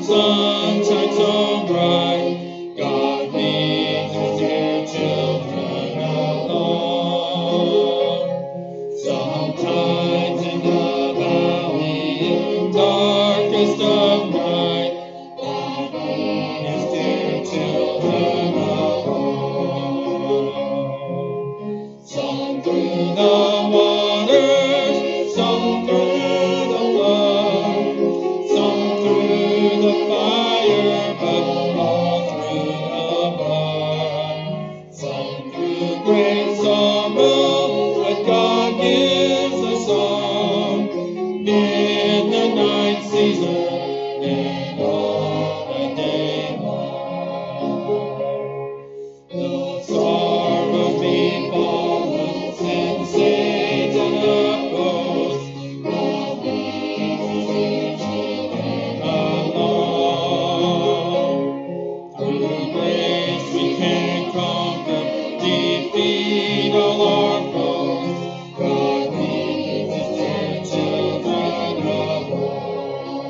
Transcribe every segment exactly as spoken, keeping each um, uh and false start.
sunshine so bright, God leads his dear children along. Sometimes in the valley, in darkest of night, God leads his dear children along. Some through the waters, some through the flood, some through the fire, but all through the blood. Some through great sorrow, but God gives a song in the night season and all the day long. Though sorrows befall us and Satan oppose, God leads his children along. Through grace we can conquer, defeat all our foes. God leads his dear children along.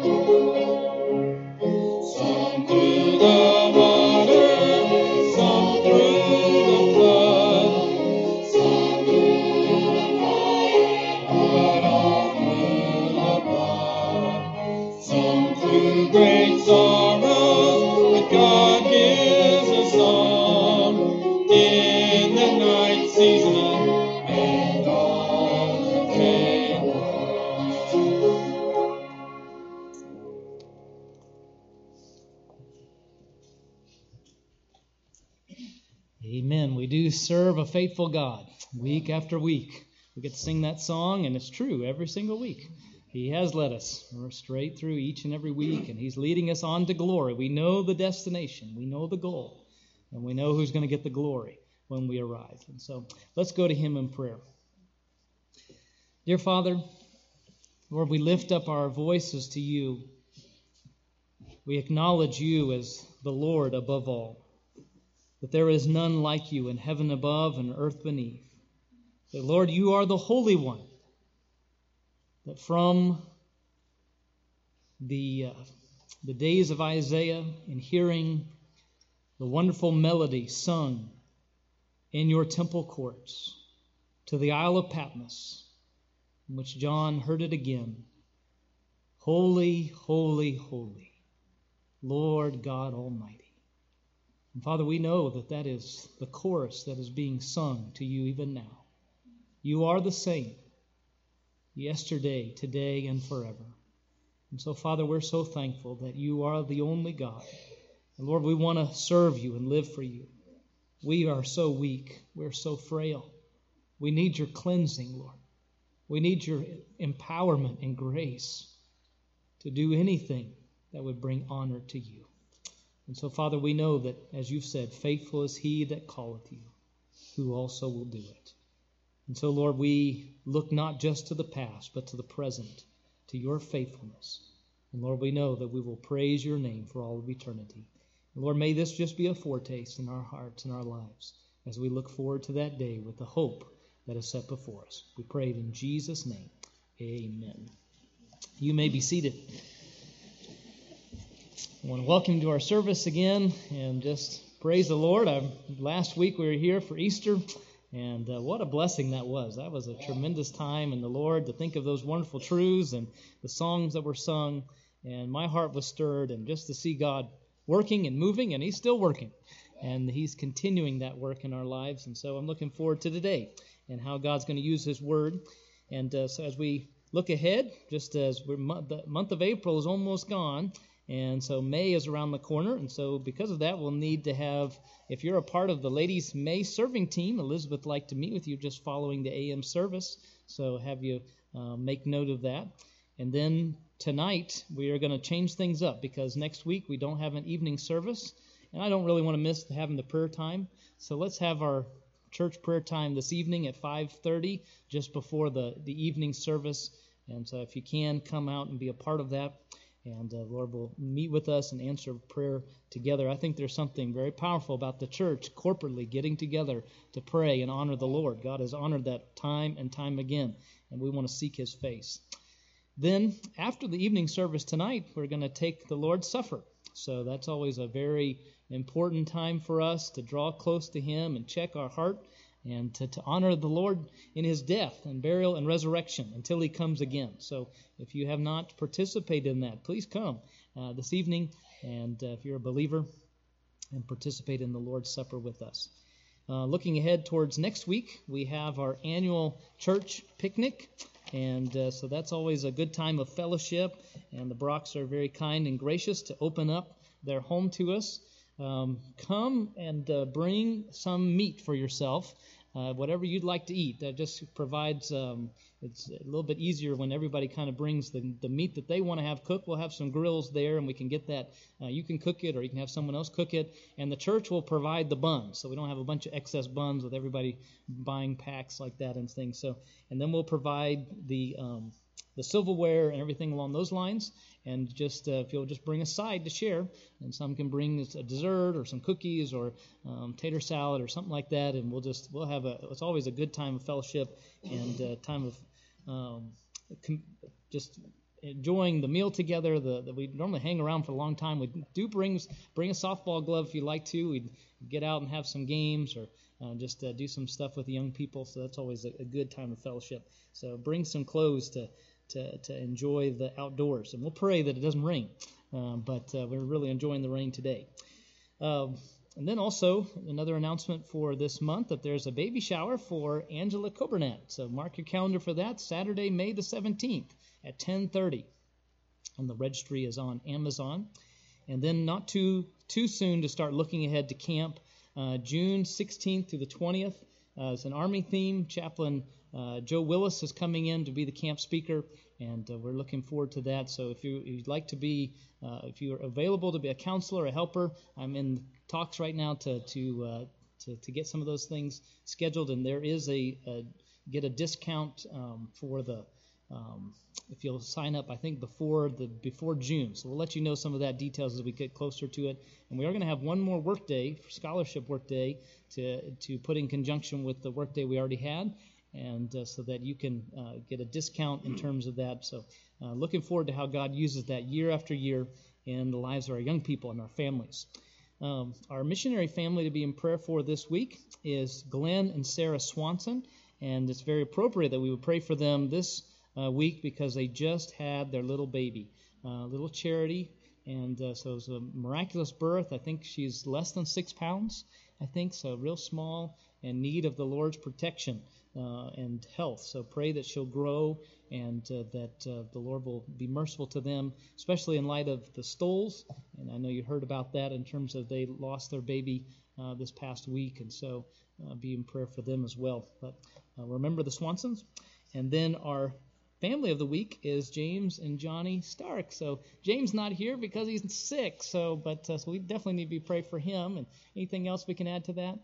Some through the water, some through the flood, some through the fire, but all through the blood. Some through great sorrows, but God gives a song in the night season and all the day long. Amen. We do serve a faithful God week after week. We get to sing that song, and it's true every single week. He has led us We're straight through each and every week, and He's leading us on to glory. We know the destination. We know the goal, and we know who's going to get the glory when we arrive. And so let's go to Him in prayer. Dear Father, Lord, we lift up our voices to You. We acknowledge You as the Lord above all, that there is none like You in heaven above and earth beneath. That, Lord, You are the Holy One, that from the, uh, the days of Isaiah and hearing the wonderful melody sung in Your temple courts to the Isle of Patmos, in which John heard it again, Holy, holy, holy, Lord God Almighty. And Father, we know that that is the chorus that is being sung to You even now. You are the same, yesterday, today, and forever. And so, Father, we're so thankful that You are the only God. And Lord, we want to serve You and live for You. We are so weak. We're so frail. We need Your cleansing, Lord. We need Your empowerment and grace to do anything that would bring honor to You. And so, Father, we know that, as You've said, faithful is He that calleth You, who also will do it. And so, Lord, we look not just to the past, but to the present, to Your faithfulness. And Lord, we know that we will praise Your name for all of eternity. And Lord, may this just be a foretaste in our hearts and our lives as we look forward to that day with the hope that is set before us. We pray it in Jesus' name. Amen. You may be seated. I want to welcome you to our service again and just praise the Lord. I, last week we were here for Easter, and uh, what a blessing that was. That was a tremendous time in the Lord to think of those wonderful truths and the songs that were sung, and my heart was stirred, and just to see God working and moving, and He's still working, and He's continuing that work in our lives. And so I'm looking forward to today and how God's going to use His Word. And uh, so as we look ahead, just as we're, the month of April is almost gone, and so May is around the corner, and so because of that, we'll need to have, if you're a part of the ladies' May serving team, Elizabeth would like to meet with you just following the A M service, so have you uh, make note of that. And then tonight, we are going to change things up, because next week we don't have an evening service, and I don't really want to miss having the prayer time, so let's have our church prayer time this evening at five thirty, just before the, the evening service, and so if you can, come out and be a part of that. And uh, Lord will meet with us and answer prayer together. I think there's something very powerful about the church corporately getting together to pray and honor the Lord. God has honored that time and time again, and we want to seek His face. Then, after the evening service tonight, we're going to take the Lord's Supper. So that's always a very important time for us to draw close to Him and check our heart and to, to honor the Lord in His death and burial and resurrection until He comes again. So if you have not participated in that, please come uh, this evening, and uh, if you're a believer, and participate in the Lord's Supper with us. Uh, looking ahead towards next week, we have our annual church picnic, and uh, so that's always a good time of fellowship, and the Brocks are very kind and gracious to open up their home to us. Um, come and uh, bring some meat for yourself, uh, whatever you'd like to eat. That just provides, um, it's a little bit easier when everybody kind of brings the, the meat that they want to have cooked. We'll have some grills there, and we can get that. Uh, you can cook it, or you can have someone else cook it, and the church will provide the buns, so we don't have a bunch of excess buns with everybody buying packs like that and things. So, and then we'll provide the um, the silverware and everything along those lines. And just uh, if you'll just bring a side to share, and some can bring a dessert or some cookies or um, tater salad or something like that, and we'll just we'll have a. It's always a good time of fellowship and uh, time of um, com- just enjoying the meal together. The, the we normally hang around for a long time. We do bring bring a softball glove if you like to. We'd get out and have some games or uh, just uh, do some stuff with the young people. So that's always a, a good time of fellowship. So bring some clothes to. To, to enjoy the outdoors. And we'll pray that it doesn't rain, uh, but uh, we're really enjoying the rain today. Uh, and then also another announcement for this month that there's a baby shower for Angela Coburnett. So mark your calendar for that, Saturday, May the seventeenth at ten thirty. And the registry is on Amazon. And then not too too soon to start looking ahead to camp, uh, June sixteenth through the twentieth. Uh, it's an Army theme. Chaplain Uh, Joe Willis is coming in to be the camp speaker, and uh, we're looking forward to that. So if you, you'd like to be, uh, if you're available to be a counselor, a helper, I'm in talks right now to to uh, to, to get some of those things scheduled, and there is a, a get a discount um, for the um, if you'll sign up, I think before the before June. So we'll let you know some of that details as we get closer to it. And we are going to have one more work day, scholarship work day, to to put in conjunction with the work day we already had. And uh, so that you can uh, get a discount in terms of that. So uh, looking forward to how God uses that year after year in the lives of our young people and our families. Um, our missionary family to be in prayer for this week is Glenn and Sarah Swanson. And it's very appropriate that we would pray for them this uh, week because they just had their little baby, uh, little Charity. And uh, so it was a miraculous birth. I think she's less than six pounds, I think, so real small, in need of the Lord's protection. Uh, and health. So pray that she'll grow and uh, that uh, the Lord will be merciful to them, especially in light of the Stolls. And I know you heard about that in terms of they lost their baby uh, this past week, and so uh, be in prayer for them as well. But uh, remember the Swansons. And then our family of the week is James and Johnny Stark. So James not here because he's sick. So, but uh, so we definitely need to be praying for him. And anything else we can add to that?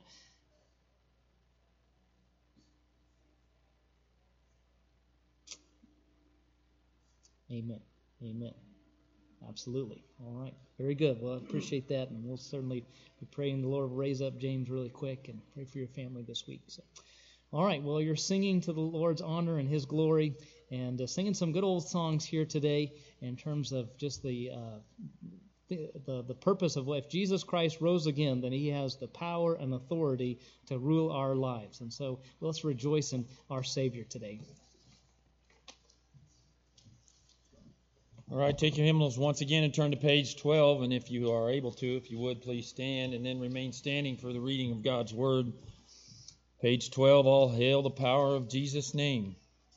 Amen. Amen. Absolutely. All right. Very good. Well, I appreciate that, and we'll certainly be praying the Lord will raise up James really quick and pray for your family this week. So, all right. Well, you're singing to the Lord's honor and His glory, and uh, singing some good old songs here today in terms of just the, uh, the the the purpose of if Jesus Christ rose again, then He has the power and authority to rule our lives, and so let's rejoice in our Savior today. All right, take your hymnals once again and turn to page twelve, and if you are able to, if you would, please stand and then remain standing for the reading of God's Word. Page twelve, All Hail the Power of Jesus' Name.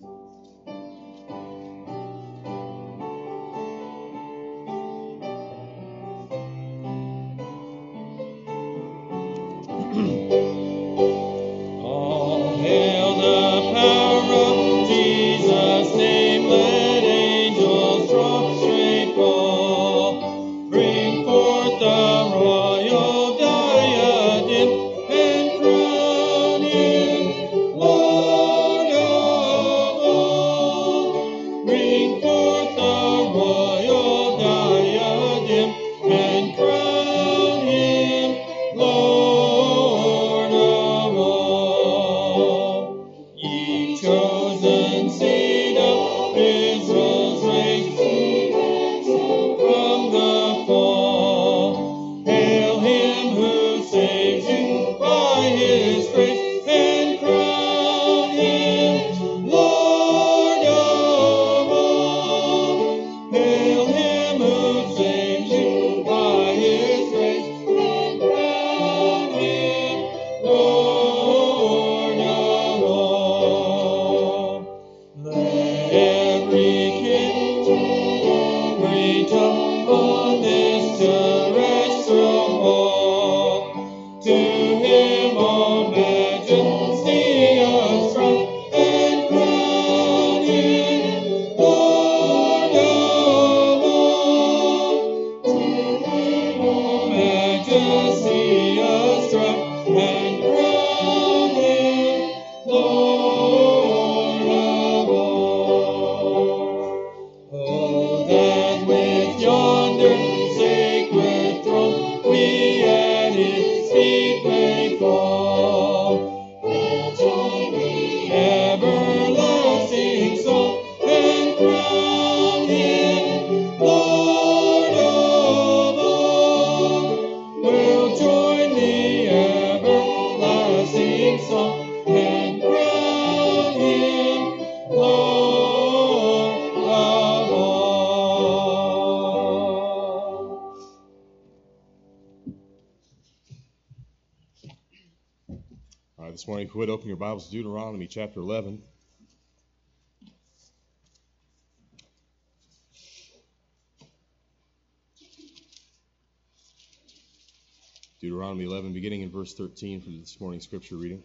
All hail the power of Jesus' name, let angels prostrate fall. Bring forth the royal diadem and crown Him Lord of all. Bring forth the royal diadem and crown Him Lord of all. Ye chosen seed of Israel's This morning, if you would open your Bibles to Deuteronomy chapter eleven. Deuteronomy eleven, beginning in verse thirteen for this morning's scripture reading.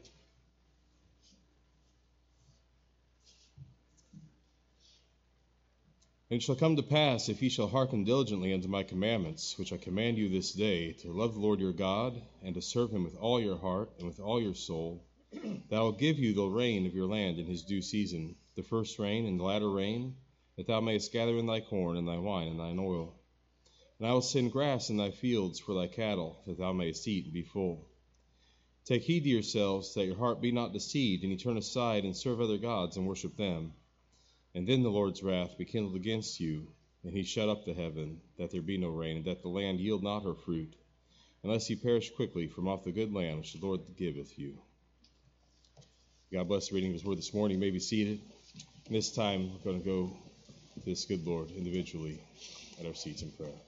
And it shall come to pass, if ye shall hearken diligently unto my commandments, which I command you this day, to love the Lord your God, and to serve him with all your heart and with all your soul, that I will give you the rain of your land in his due season, the first rain and the latter rain, that thou mayest gather in thy corn and thy wine and thine oil. And I will send grass in thy fields for thy cattle, that thou mayest eat and be full. Take heed to yourselves, that your heart be not deceived, and ye turn aside and serve other gods and worship them. And then the Lord's wrath be kindled against you, and he shut up the heaven, that there be no rain, and that the land yield not her fruit, unless ye perish quickly from off the good land which the Lord giveth you. God bless the reading of his word this morning. You may be seated. And this time, we're going to go to this good Lord individually at our seats in prayer.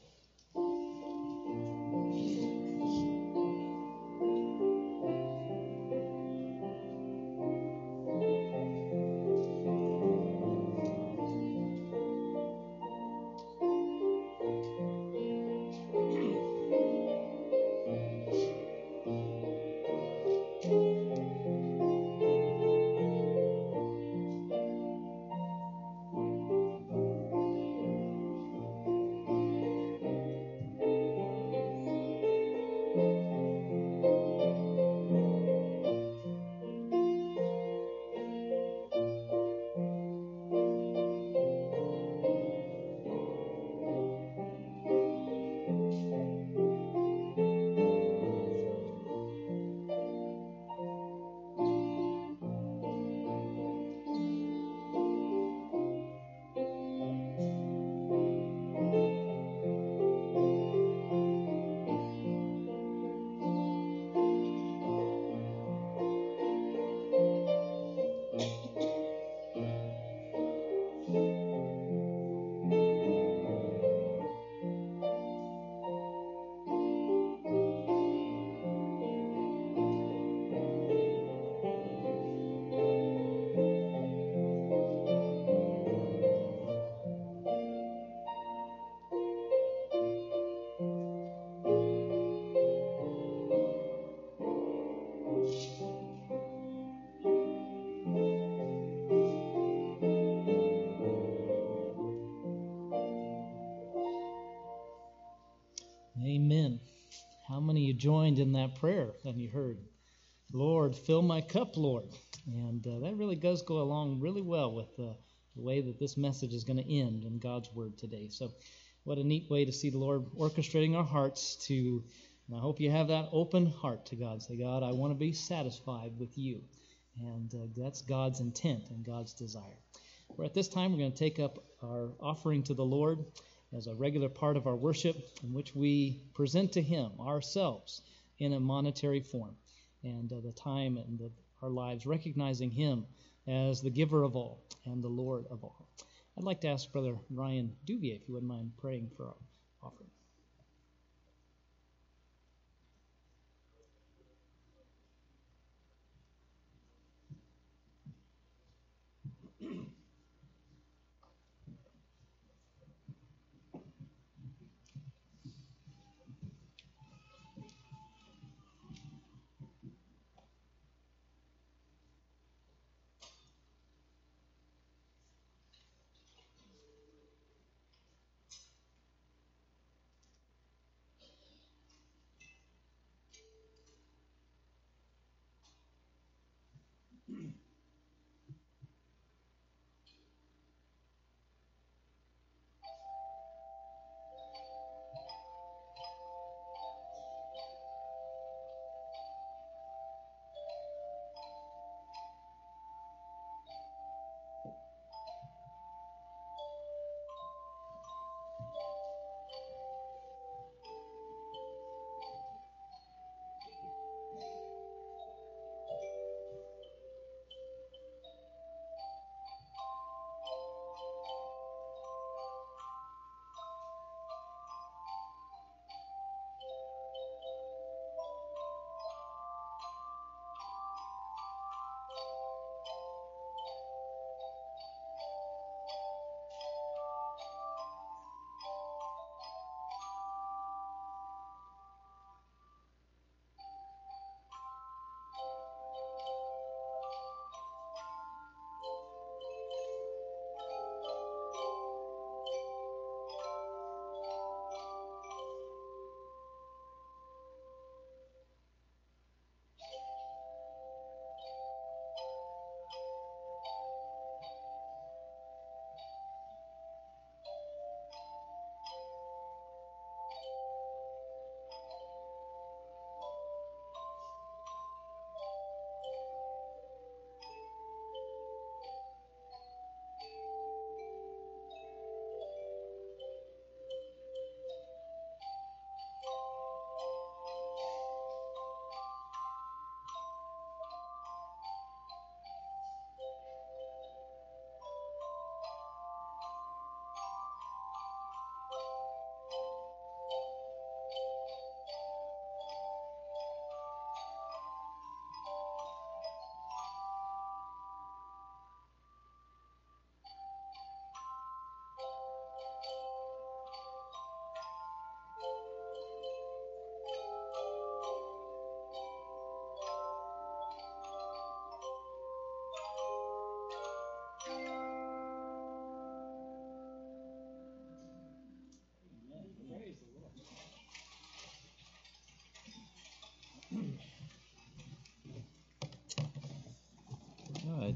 Amen. How many of you joined in that prayer that you heard? Lord, fill my cup, Lord. And uh, that really does go along really well with uh, the way that this message is going to end in God's Word today. So what a neat way to see the Lord orchestrating our hearts to, and I hope you have that open heart to God. Say, God, I want to be satisfied with you. And uh, that's God's intent and God's desire. Well, at this time, we're going to take up our offering to the Lord as a regular part of our worship, in which we present to him ourselves in a monetary form, and uh, the time and the, our lives recognizing him as the giver of all and the Lord of all. I'd like to ask Brother Ryan Duvier, if you wouldn't mind praying for our offering.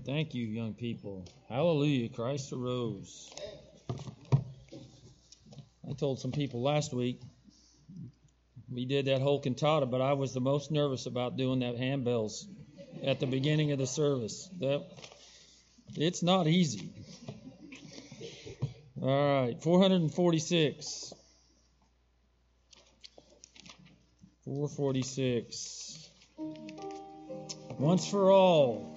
Thank you, young people. Hallelujah. Christ arose. I told some people last week we did that whole cantata, but I was the most nervous about doing that handbells at the beginning of the service. That it's not easy. All right, four forty-six. four forty-six. Once for all.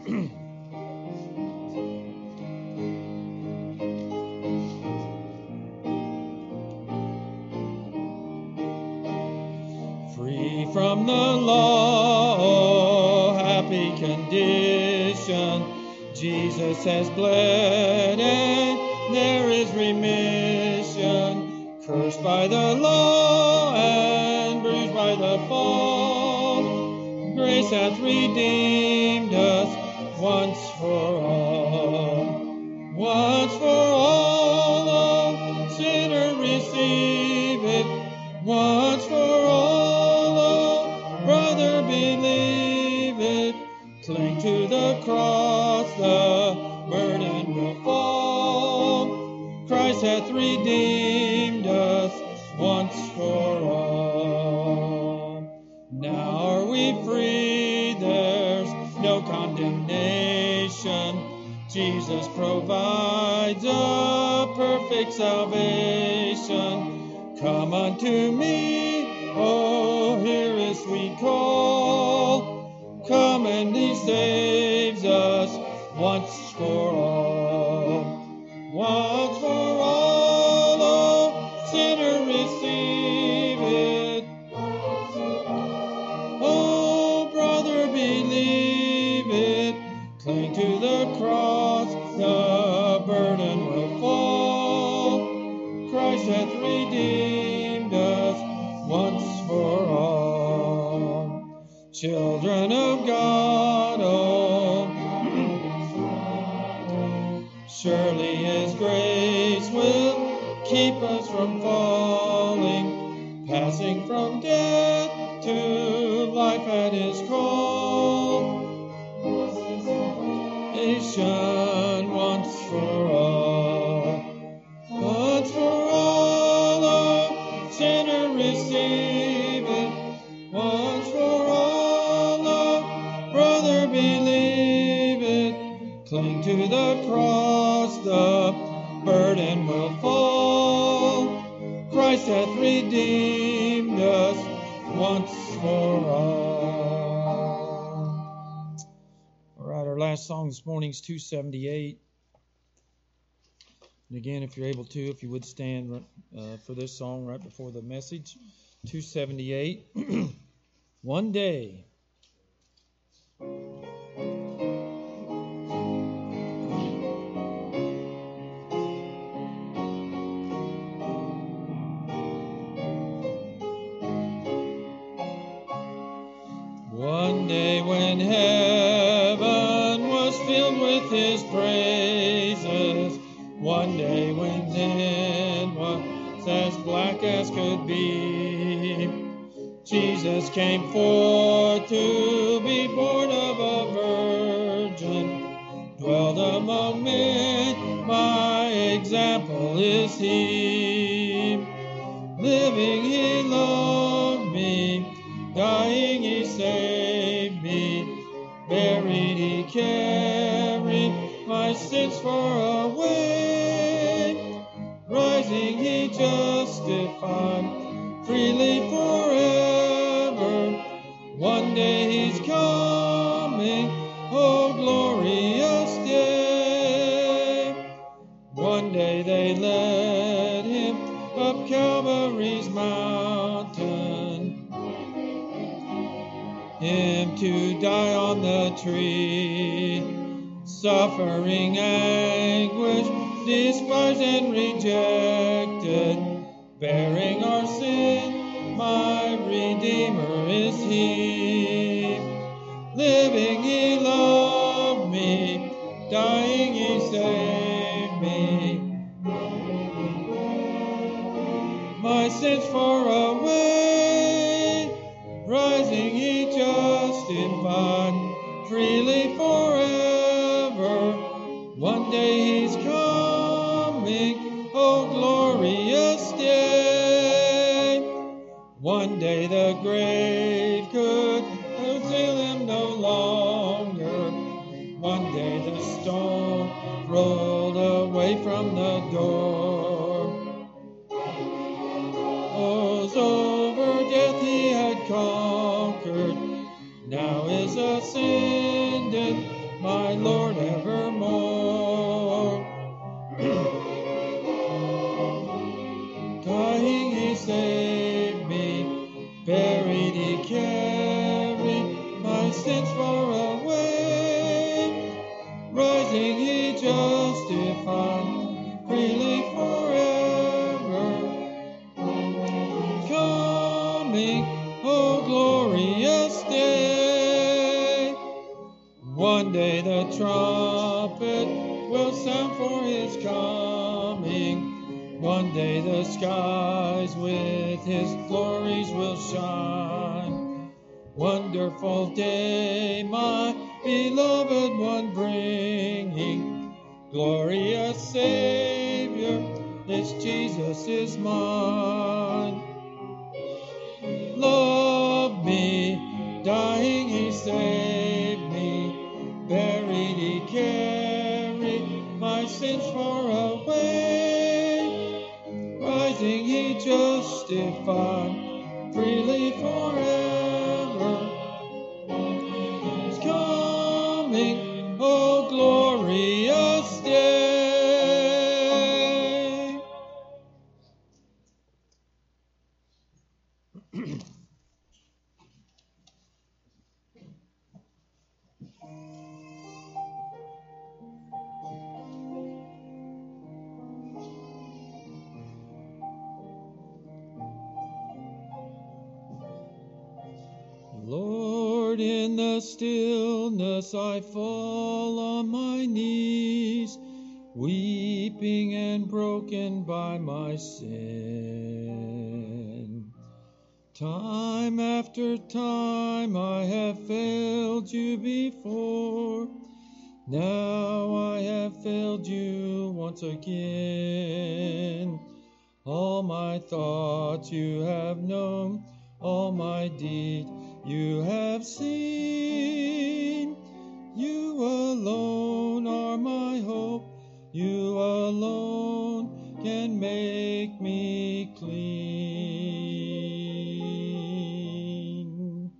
Free from the law, happy condition, Jesus has bled and there is remission. Cursed by the law and bruised by the fall, grace hath redeemed us once for all. Once for all, oh, sinner receive it. Once for all, oh, brother believe it. Cling to the cross, the burden will fall. Christ hath redeemed us once for all. Now are we free, there's no condemnation. Jesus provides a perfect salvation. Come unto me, oh, hear his sweet call. Come and he saves us once for all. Once for all, oh, sinner receive it. Oh, brother believe it. Cling to the cross, the burden will fall. Christ hath redeemed us once for all. Children of God, oh, surely his grace will keep us from falling, passing from death to life at his call. Nation once for all. Once for all, oh, sinner receive it. Once for all, oh, brother believe it. Cling to the cross, the burden will fall. Christ hath redeemed us once for all. All right, our last song this morning is two seventy-eight. And again, if you're able to, if you would stand uh, for this song right before the message. two seventy-eight. One day. One day when heaven was filled with his praises, one day when sin was as black as could be, Jesus came forth to be born of a virgin, dwelled among men, my example is he. Living he loved me, dying he saved me, buried he carried my sins far away, rising he justified freely forever. One day he's coming, oh glorious day. One day they led him up Calvary's mountain, him to die on the tree, suffering anguish, despised and rejected, bearing our sin, my Redeemer is he. Living he loved me, dying he saved me, my sins far away, rising he justified freely forever. glorious day. One day the grave could conceal him no longer. One day the stone rolled away from the door. Oh, over death he had conquered, now is ascended, my Lord evermore. Dying he saved me, buried he carried my sins far away. Rising he justified, freely forever. Coming, oh glorious day. One day the trumpet will sound for his coming. One day the skies with his glories will shine. Wonderful day, my beloved one bringing. Glorious Savior, this Jesus is mine. Love me, dying he saved me, buried he carried my sins far away. Rising he justified, freely forever. He's coming, oh glorious day. Lord, in the stillness I fall on my knees, weeping and broken by my sin. Time after time I have failed you before. Now I have failed you once again. All my thoughts you have known, all my deeds you have seen. You alone are my hope. You alone can make me clean.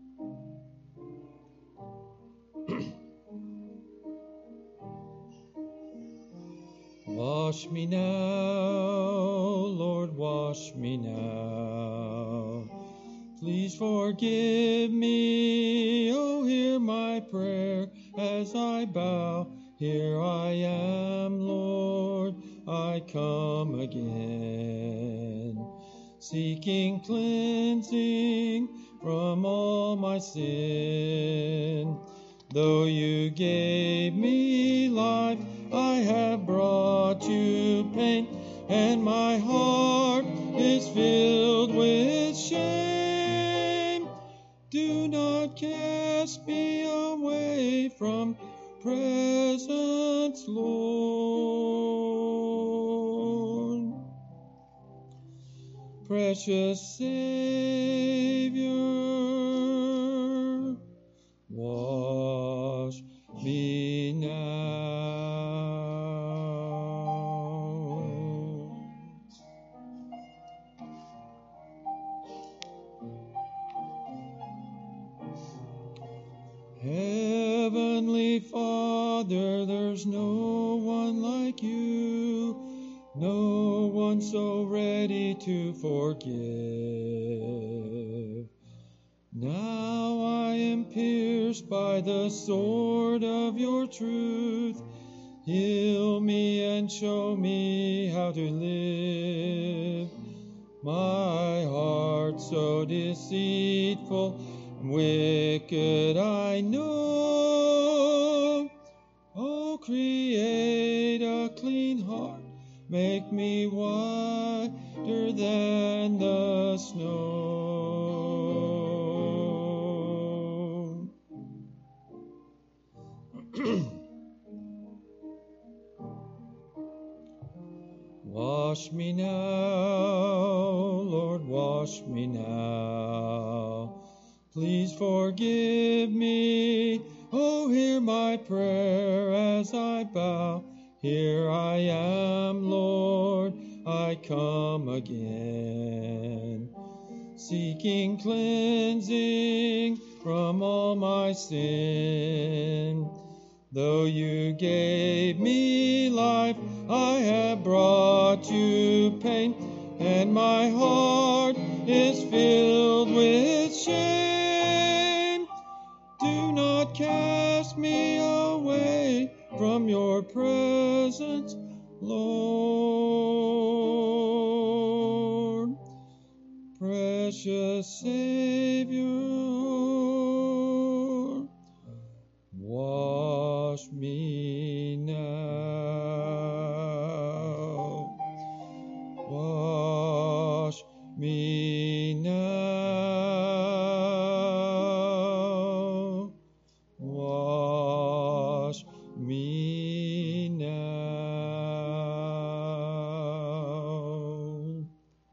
Wash me now, Lord, wash me now. Please forgive me, oh, hear my prayer as I bow. Here I am, Lord, I come again, seeking cleansing from all my sin. Though you gave me life, I have brought you pain, and my heart is filled with shame. Do not cast me away from presence, Lord. Precious Savior, wash me now. Heavenly Father, there's no one like you, no one so ready to forgive. Now I am pierced by the sword of your truth. Heal me and show me how to live. My heart so deceitful and wicked I know. Oh, create a clean heart, make me whiter than the snow. Wash me now, wash me now. Please forgive me. Oh, hear my prayer as I bow. Here I am, Lord, I come again, seeking cleansing from all my sin. Though you gave me life, I have brought you pain, and my heart is filled with shame. Do not cast me away from your presence, Lord. Precious Savior, wash me now. Wash me now. Wash me now.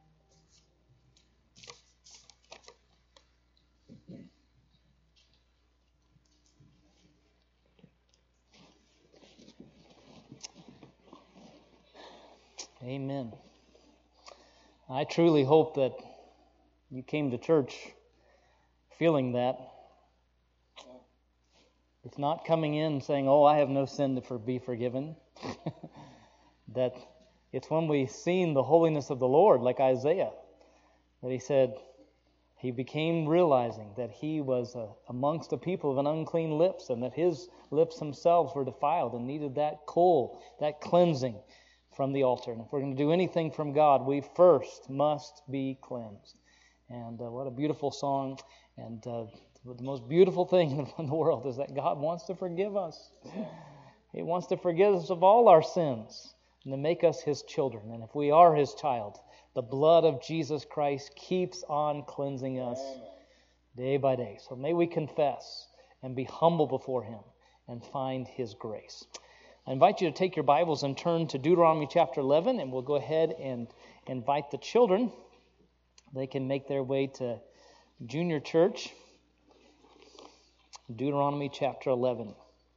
Amen. I truly hope that you came to church feeling that. It's not coming in saying, oh, I have no sin to for, be forgiven. That it's when we've seen the holiness of the Lord, like Isaiah, that he said, he became realizing that he was uh, amongst a people of an unclean lips, and that his lips themselves were defiled and needed that coal, that cleansing from the altar. And if we're going to do anything from God, we first must be cleansed. And uh, what a beautiful song. And uh, the most beautiful thing in the world is that God wants to forgive us. He wants to forgive us of all our sins and to make us His children. And if we are His child, the blood of Jesus Christ keeps on cleansing us day by day. So may we confess and be humble before Him and find His grace. I invite you to take your Bibles and turn to Deuteronomy chapter eleven, and we'll go ahead and invite the children. They can make their way to junior church. Deuteronomy chapter eleven.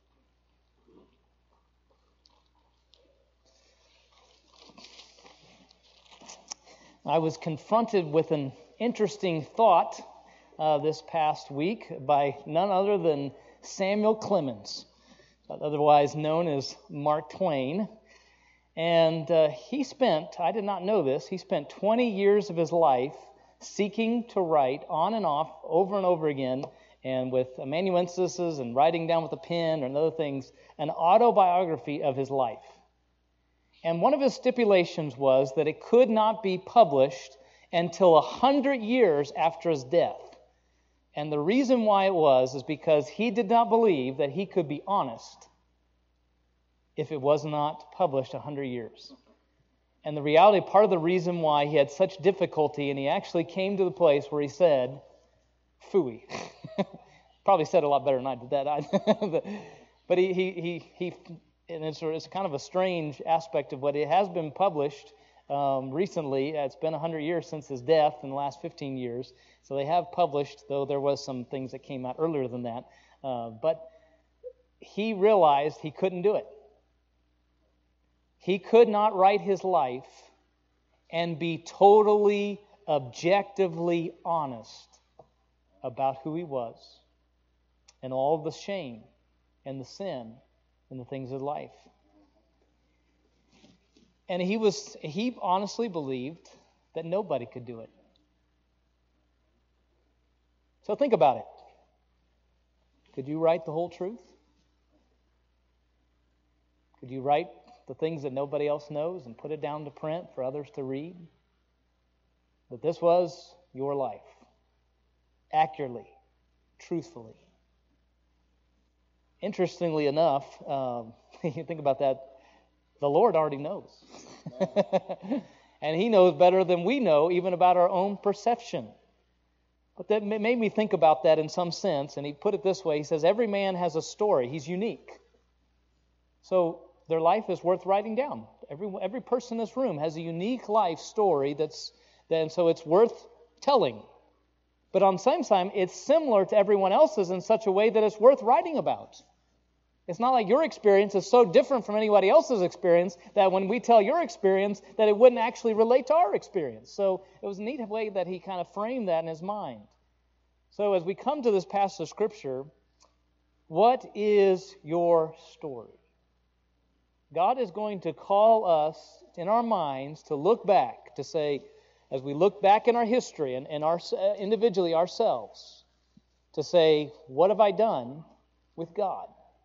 I was confronted with an interesting thought uh, this past week by none other than Samuel Clemens, otherwise known as Mark Twain. And uh, he spent, I did not know this, he spent twenty years of his life seeking to write on and off, over and over again, and with amanuenses and writing down with a pen and other things, an autobiography of his life. And one of his stipulations was that it could not be published until a hundred years after his death. And the reason why it was is because he did not believe that he could be honest if it was not published a hundred years. And the reality, part of the reason why he had such difficulty, and he actually came to the place where he said, phooey. Probably said a lot better than I did that. But he, he, he, he and it's, it's kind of a strange aspect of what it has been published um, recently. It's been one hundred years since his death in the last fifteen years. So they have published, though there was some things that came out earlier than that. Uh, but he realized he couldn't do it. He could not write his life and be totally, objectively honest about who he was and all the shame and the sin and the things of life. And he was he honestly believed that nobody could do it. So think about it. Could you write the whole truth? Could you write the things that nobody else knows and put it down to print for others to read? That this was your life, accurately, truthfully. Interestingly enough, um, you think about that, the Lord already knows. And He knows better than we know, even about our own perception. But that made me think about that in some sense, and he put it this way. He says, every man has a story. He's unique. So their life is worth writing down. Every every person in this room has a unique life story that's, and so it's worth telling. But on the same time, it's similar to everyone else's in such a way that it's worth writing about. It's not like your experience is so different from anybody else's experience that when we tell your experience that it wouldn't actually relate to our experience. So it was a neat way that he kind of framed that in his mind. So as we come to this passage of Scripture, what is your story? God is going to call us in our minds to look back, to say, as we look back in our history and, and our, individually ourselves, to say, what have I done with God?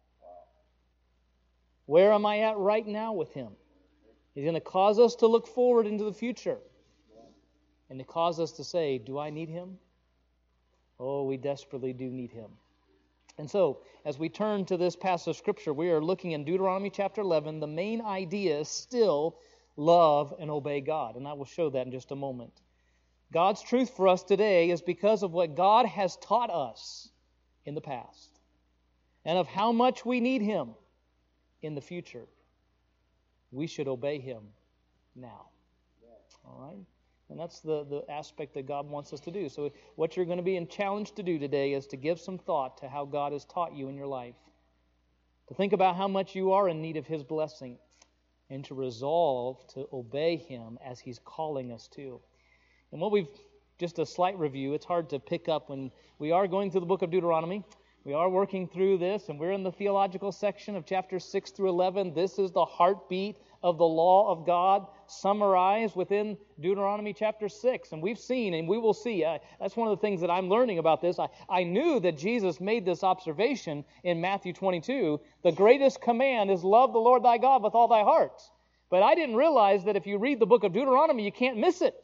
Where am I at right now with Him? He's going to cause us to look forward into the future and to cause us to say, do I need Him? Oh, we desperately do need Him. And so, as we turn to this passage of Scripture, we are looking in Deuteronomy chapter eleven. The main idea is still love and obey God, and I will show that in just a moment. God's truth for us today is because of what God has taught us in the past and of how much we need Him in the future. We should obey Him now. All right? And that's the, the aspect that God wants us to do. So what you're going to be challenged to do today is to give some thought to how God has taught you in your life. To think about how much you are in need of His blessing. And to resolve to obey Him as He's calling us to. And what we've, just a slight review, it's hard to pick up when we are going through the book of Deuteronomy. We are working through this, and we're in the theological section of chapters six through eleven. This is the heartbeat of the law of God summarized within Deuteronomy chapter six. And we've seen, and we will see, uh, that's one of the things that I'm learning about this. I, I knew that Jesus made this observation in Matthew twenty-two. The greatest command is love the Lord thy God with all thy heart. But I didn't realize that if you read the book of Deuteronomy, you can't miss it.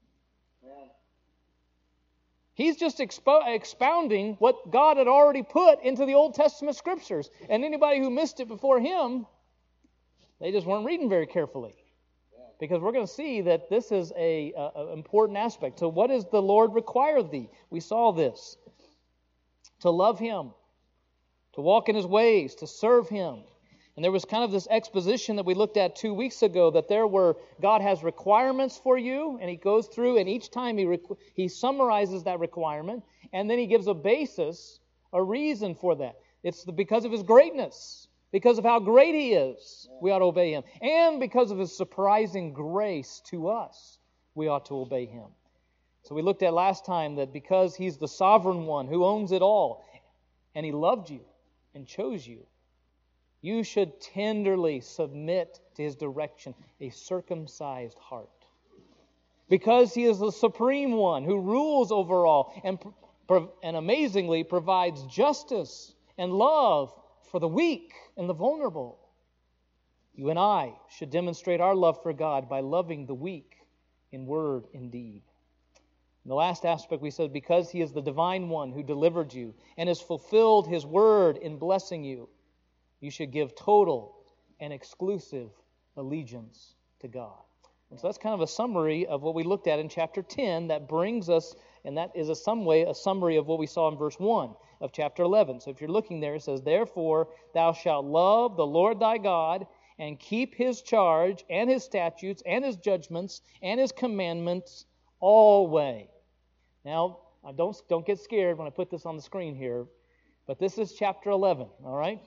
He's just expo- expounding what God had already put into the Old Testament Scriptures. And anybody who missed it before him, they just weren't reading very carefully. Because we're going to see that this is a, a, a important aspect. So what does the Lord require of thee? We saw this. To love Him. To walk in His ways. To serve Him. And there was kind of this exposition that we looked at two weeks ago, that there were, God has requirements for you, and He goes through, and each time He requ- He summarizes that requirement, and then He gives a basis, a reason for that. It's the, because of His greatness, because of how great He is, we ought to obey Him. And because of His surprising grace to us, we ought to obey Him. So we looked at last time that because He's the sovereign one who owns it all, and He loved you and chose you, you should tenderly submit to His direction, a circumcised heart. Because He is the supreme one who rules over all and, and amazingly provides justice and love for the weak and the vulnerable. You and I should demonstrate our love for God by loving the weak in word and deed. And the last aspect we said, because He is the divine one who delivered you and has fulfilled His word in blessing you, you should give total and exclusive allegiance to God. And so that's kind of a summary of what we looked at in chapter ten that brings us, and that is a some way a summary of what we saw in verse one of chapter eleven. So if you're looking there, it says, therefore thou shalt love the Lord thy God and keep His charge and His statutes and His judgments and His commandments always. Now, don't, don't get scared when I put this on the screen here, but this is chapter eleven, all right?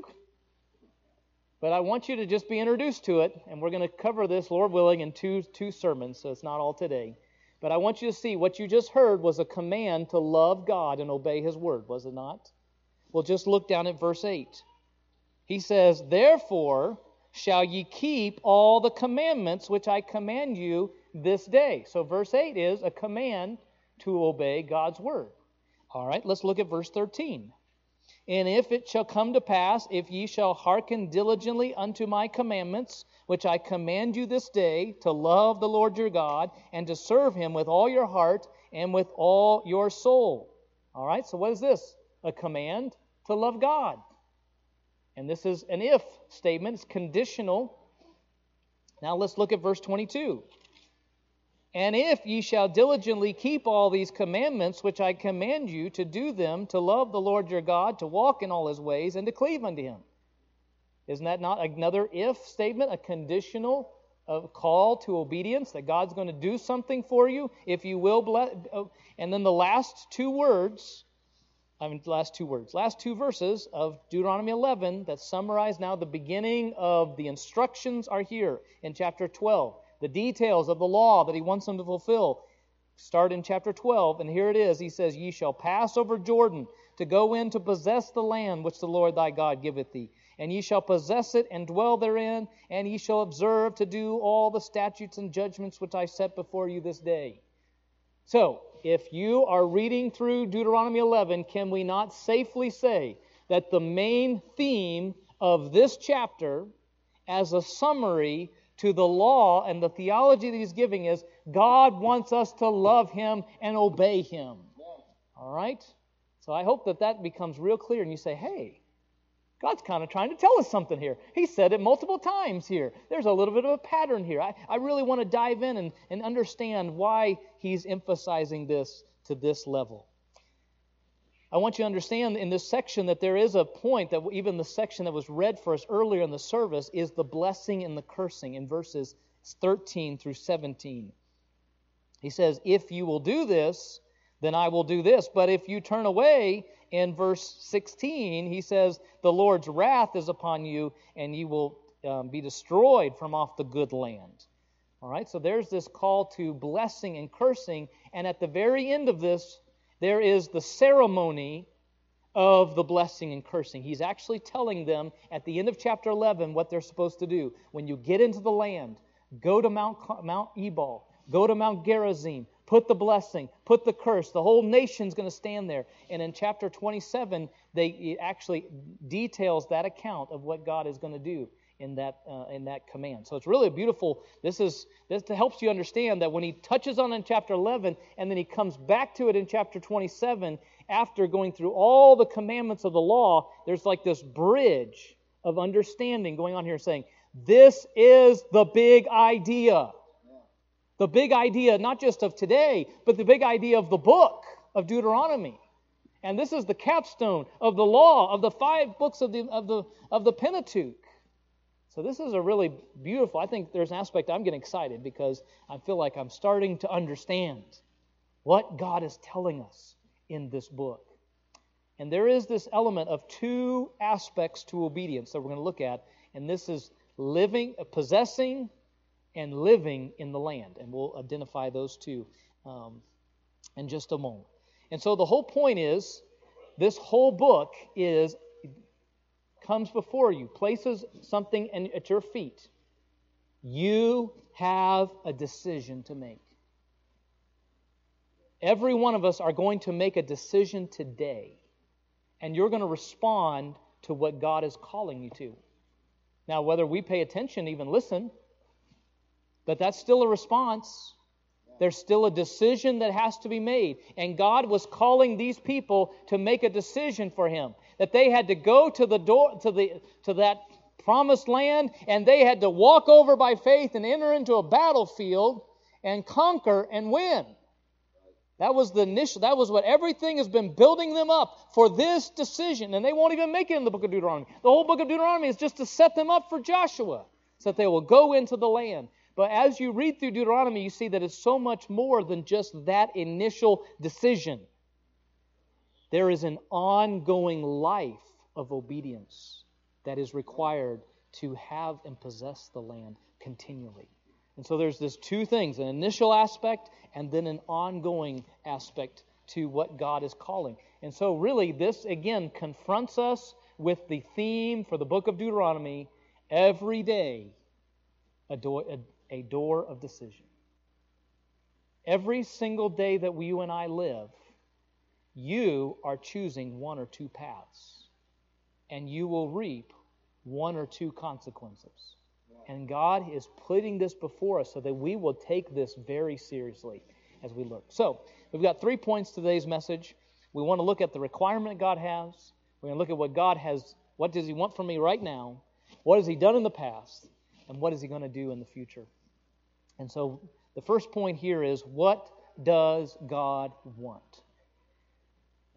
But I want you to just be introduced to it, and we're going to cover this, Lord willing, in two, two sermons, so it's not all today. But I want you to see what you just heard was a command to love God and obey His word, was it not? Well, just look down at verse eight. He says, therefore shall ye keep all the commandments which I command you this day. So verse eight is a command to obey God's word. All right, let's look at verse thirteen. And if it shall come to pass, if ye shall hearken diligently unto my commandments, which I command you this day, to love the Lord your God, and to serve Him with all your heart and with all your soul. All right, so what is this? A command to love God. And this is an if statement. It's conditional. Now let's look at verse twenty-two. And if ye shall diligently keep all these commandments which I command you, to do them, to love the Lord your God, to walk in all His ways, and to cleave unto Him. Isn't that not another if statement, a conditional a call to obedience, that God's going to do something for you if you will bless. And then the last two words, I mean, last two words, last two verses of Deuteronomy eleven that summarize now the beginning of the instructions are here in chapter twelve. The details of the law that he wants them to fulfill start in chapter twelve, and here it is. He says, "Ye shall pass over Jordan to go in to possess the land which the Lord thy God giveth thee. And ye shall possess it and dwell therein, and ye shall observe to do all the statutes and judgments which I set before you this day." So, if you are reading through Deuteronomy eleven, can we not safely say that the main theme of this chapter, as a summary to the law and the theology that he's giving, is God wants us to love Him and obey Him? All right? So I hope that that becomes real clear, and you say, hey, God's kind of trying to tell us something here. He said it multiple times here. There's a little bit of a pattern here. I, I really want to dive in and, and understand why he's emphasizing this to this level. I want you to understand in this section that there is a point that even the section that was read for us earlier in the service is the blessing and the cursing in verses thirteen through seventeen. He says, "If you will do this, then I will do this. But if you turn away," in verse sixteen, he says, "the Lord's wrath is upon you, and you will um, be destroyed from off the good land." All right, so there's this call to blessing and cursing, and at the very end of this, there is the ceremony of the blessing and cursing. He's actually telling them at the end of chapter eleven what they're supposed to do. When you get into the land, go to Mount, Mount Ebal, go to Mount Gerizim, put the blessing, put the curse. The whole nation's going to stand there. And in chapter twenty-seven, they it actually details that account of what God is going to do in that uh, in that command. So it's really beautiful. This is this helps you understand that when he touches on it in chapter eleven, and then he comes back to it in chapter twenty-seven, after going through all the commandments of the law, there's like this bridge of understanding going on here, saying this is the big idea. The big idea, not just of today, but the big idea of the book of Deuteronomy. And this is the capstone of the law, of the five books of the of the of the Pentateuch. So this is a really beautiful, I think there's an aspect I'm getting excited because I feel like I'm starting to understand what God is telling us in this book. And there is this element of two aspects to obedience that we're going to look at, and this is living, possessing, and living in the land. And we'll identify those two um, in just a moment. And so the whole point is, this whole book is comes before you, places something in, at your feet. You have a decision to make. Every one of us are going to make a decision today, and you're going to respond to what God is calling you to. Now, whether we pay attention, even listen, but that's still a response. There's still a decision that has to be made. And God was calling these people to make a decision for Him. That they had to go to the door to the to that promised land, and they had to walk over by faith and enter into a battlefield and conquer and win. That was the initial, that was what everything has been building them up for this decision. And they won't even make it in the book of Deuteronomy. The whole book of Deuteronomy is just to set them up for Joshua, so that they will go into the land. But as you read through Deuteronomy, you see that it's so much more than just that initial decision. There is an ongoing life of obedience that is required to have and possess the land continually. And so there's this two things, an initial aspect and then an ongoing aspect to what God is calling. And so really this, again, confronts us with the theme for the book of Deuteronomy, every day a door, a, a door of decision. Every single day that we, you and I live, you are choosing one or two paths, and you will reap one or two consequences. And God is putting this before us so that we will take this very seriously as we look. So, we've got three points to today's message. We want to look at the requirement God has. We're going to look at what God has, what does He want from me right now? What has He done in the past? And what is He going to do in the future? And so, the first point here is, what does God want?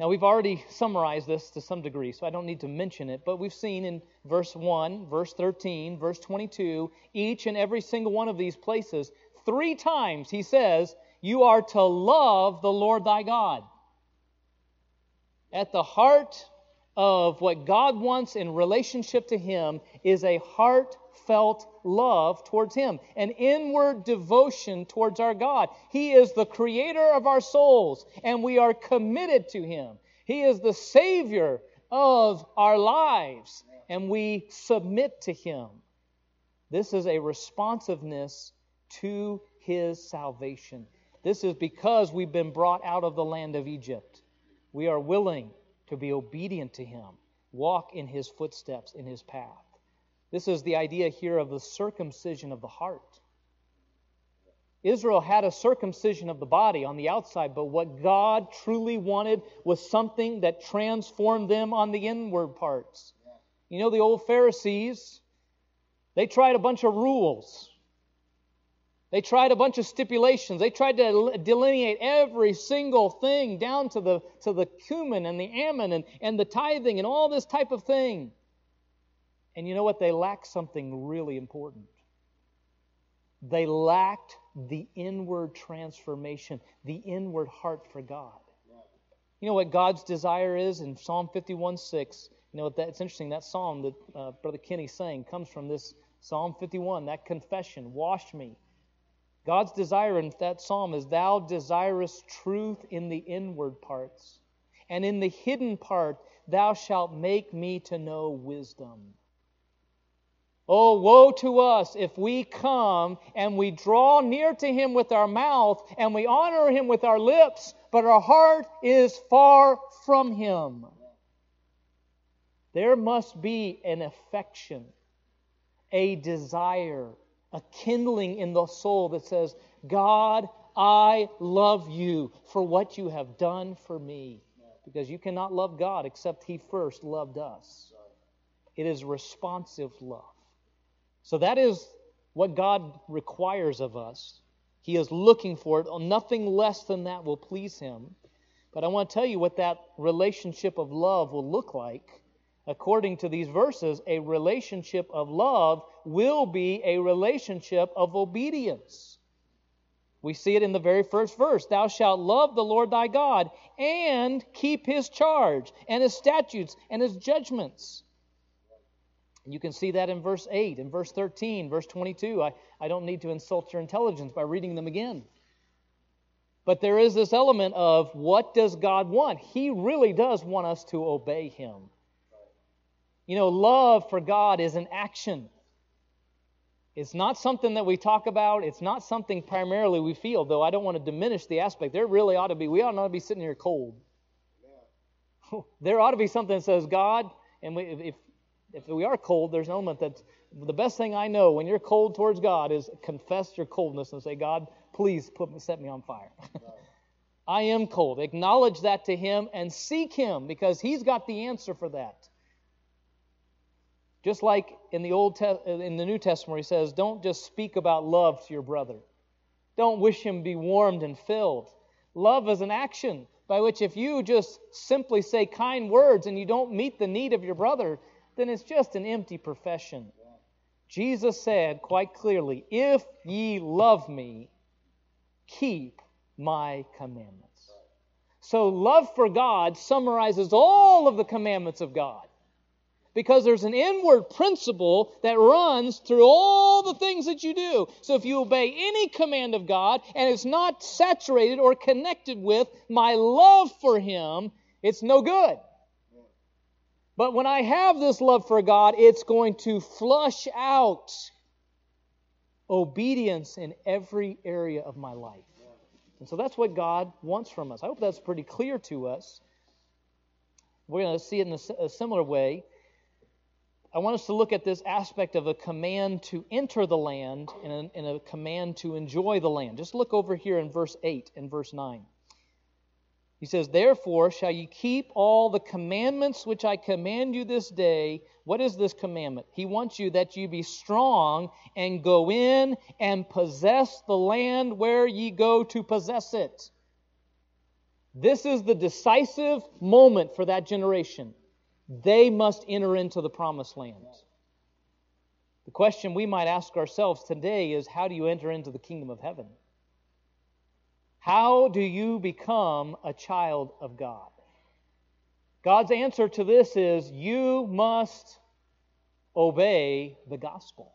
Now, we've already summarized this to some degree, so I don't need to mention it, but we've seen in verse one, verse thirteen, verse twenty-two, each and every single one of these places, three times he says, you are to love the Lord thy God. At the heart of what God wants in relationship to Him is a heartfelt love towards Him, an inward devotion towards our God. He is the creator of our souls, and we are committed to Him. He is the Savior of our lives, and we submit to Him. This is a responsiveness to His salvation. This is because we've been brought out of the land of Egypt. We are willing to be obedient to Him, walk in His footsteps, in His path. This is the idea here of the circumcision of the heart. Israel had a circumcision of the body on the outside, but what God truly wanted was something that transformed them on the inward parts. You know, the old Pharisees, they tried a bunch of rules. They tried a bunch of stipulations. They tried to delineate every single thing down to the to the cumin and the ammon and, and the tithing and all this type of thing. And you know what? They lacked something really important. They lacked the inward transformation, the inward heart for God. You know what God's desire is in Psalm fifty-one six? You know what? That, it's interesting. That psalm that uh, Brother Kenny sang comes from this Psalm fifty-one, that confession, wash me. God's desire in that psalm is, thou desirest truth in the inward parts, and in the hidden part thou shalt make me to know wisdom. Oh, woe to us if we come and we draw near to Him with our mouth and we honor Him with our lips, but our heart is far from Him. There must be an affection, a desire, a kindling in the soul that says, God, I love you for what you have done for me. Because you cannot love God except He first loved us. It is responsive love. So that is what God requires of us. He is looking for it. Nothing less than that will please Him. But I want to tell you what that relationship of love will look like. According to these verses, a relationship of love will be a relationship of obedience. We see it in the very first verse. Thou shalt love the Lord thy God and keep His charge and His statutes and His judgments. You can see that in verse eight, in verse thirteen, verse twenty-two. I, I don't need to insult your intelligence by reading them again. But there is this element of what does God want? He really does want us to obey Him. You know, love for God is an action. It's not something that we talk about. It's not something primarily we feel, though I don't want to diminish the aspect. There really ought to be, we ought not to be sitting here cold. Yeah. There ought to be something that says, God, and we, if if we are cold, there's an element that the best thing I know when you're cold towards God is confess your coldness and say, God, please put me, set me on fire. Right. I am cold. Acknowledge that to Him and seek Him because He's got the answer for that. Just like in the Old Te- in the New Testament, He says, don't just speak about love to your brother. Don't wish him be warmed and filled. Love is an action by which if you just simply say kind words and you don't meet the need of your brother, then it's just an empty profession. Jesus said quite clearly, if ye love me, keep my commandments. So love for God summarizes all of the commandments of God. Because there's an inward principle that runs through all the things that you do. So if you obey any command of God and it's not saturated or connected with my love for Him, it's no good. But when I have this love for God, it's going to flush out obedience in every area of my life. And so that's what God wants from us. I hope that's pretty clear to us. We're going to see it in a similar way. I want us to look at this aspect of a command to enter the land and a, and a command to enjoy the land. Just look over here in verse eight and verse nine. He says, therefore shall you keep all the commandments which I command you this day. What is this commandment? He wants you that you be strong and go in and possess the land where ye go to possess it. This is the decisive moment for that generation. They must enter into the promised land. The question we might ask ourselves today is, how do you enter into the kingdom of heaven? How do you become a child of God? God's answer to this is, you must obey the gospel.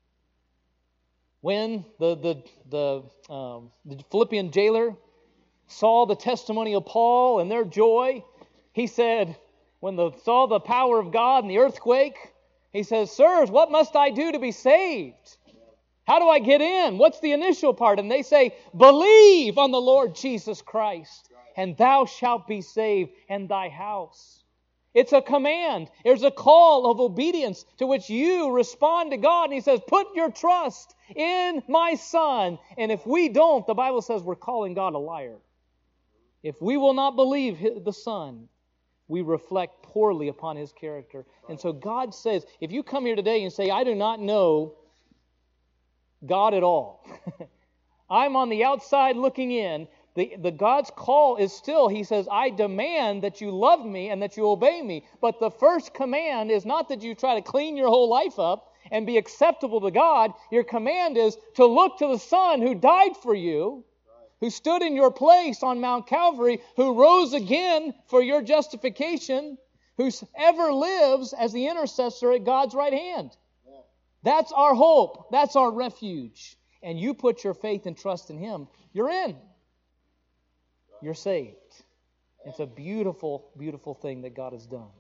When the, the, the, um, the Philippian jailer saw the testimony of Paul and their joy, he said, when they saw the power of God and the earthquake, he says, sirs, what must I do to be saved? How do I get in? What's the initial part? And they say, believe on the Lord Jesus Christ, and thou shalt be saved, and thy house. It's a command. There's a call of obedience to which you respond to God. And He says, put your trust in my Son. And if we don't, the Bible says we're calling God a liar. If we will not believe the Son, we reflect poorly upon His character. And so God says, if you come here today and say, I do not know God at all, I'm on the outside looking in, The, the God's call is still, He says, I demand that you love me and that you obey me. But the first command is not that you try to clean your whole life up and be acceptable to God. Your command is to look to the Son who died for you, who stood in your place on Mount Calvary, who rose again for your justification, who ever lives as the intercessor at God's right hand. That's our hope. That's our refuge. And you put your faith and trust in Him, you're in. You're saved. It's a beautiful, beautiful thing that God has done.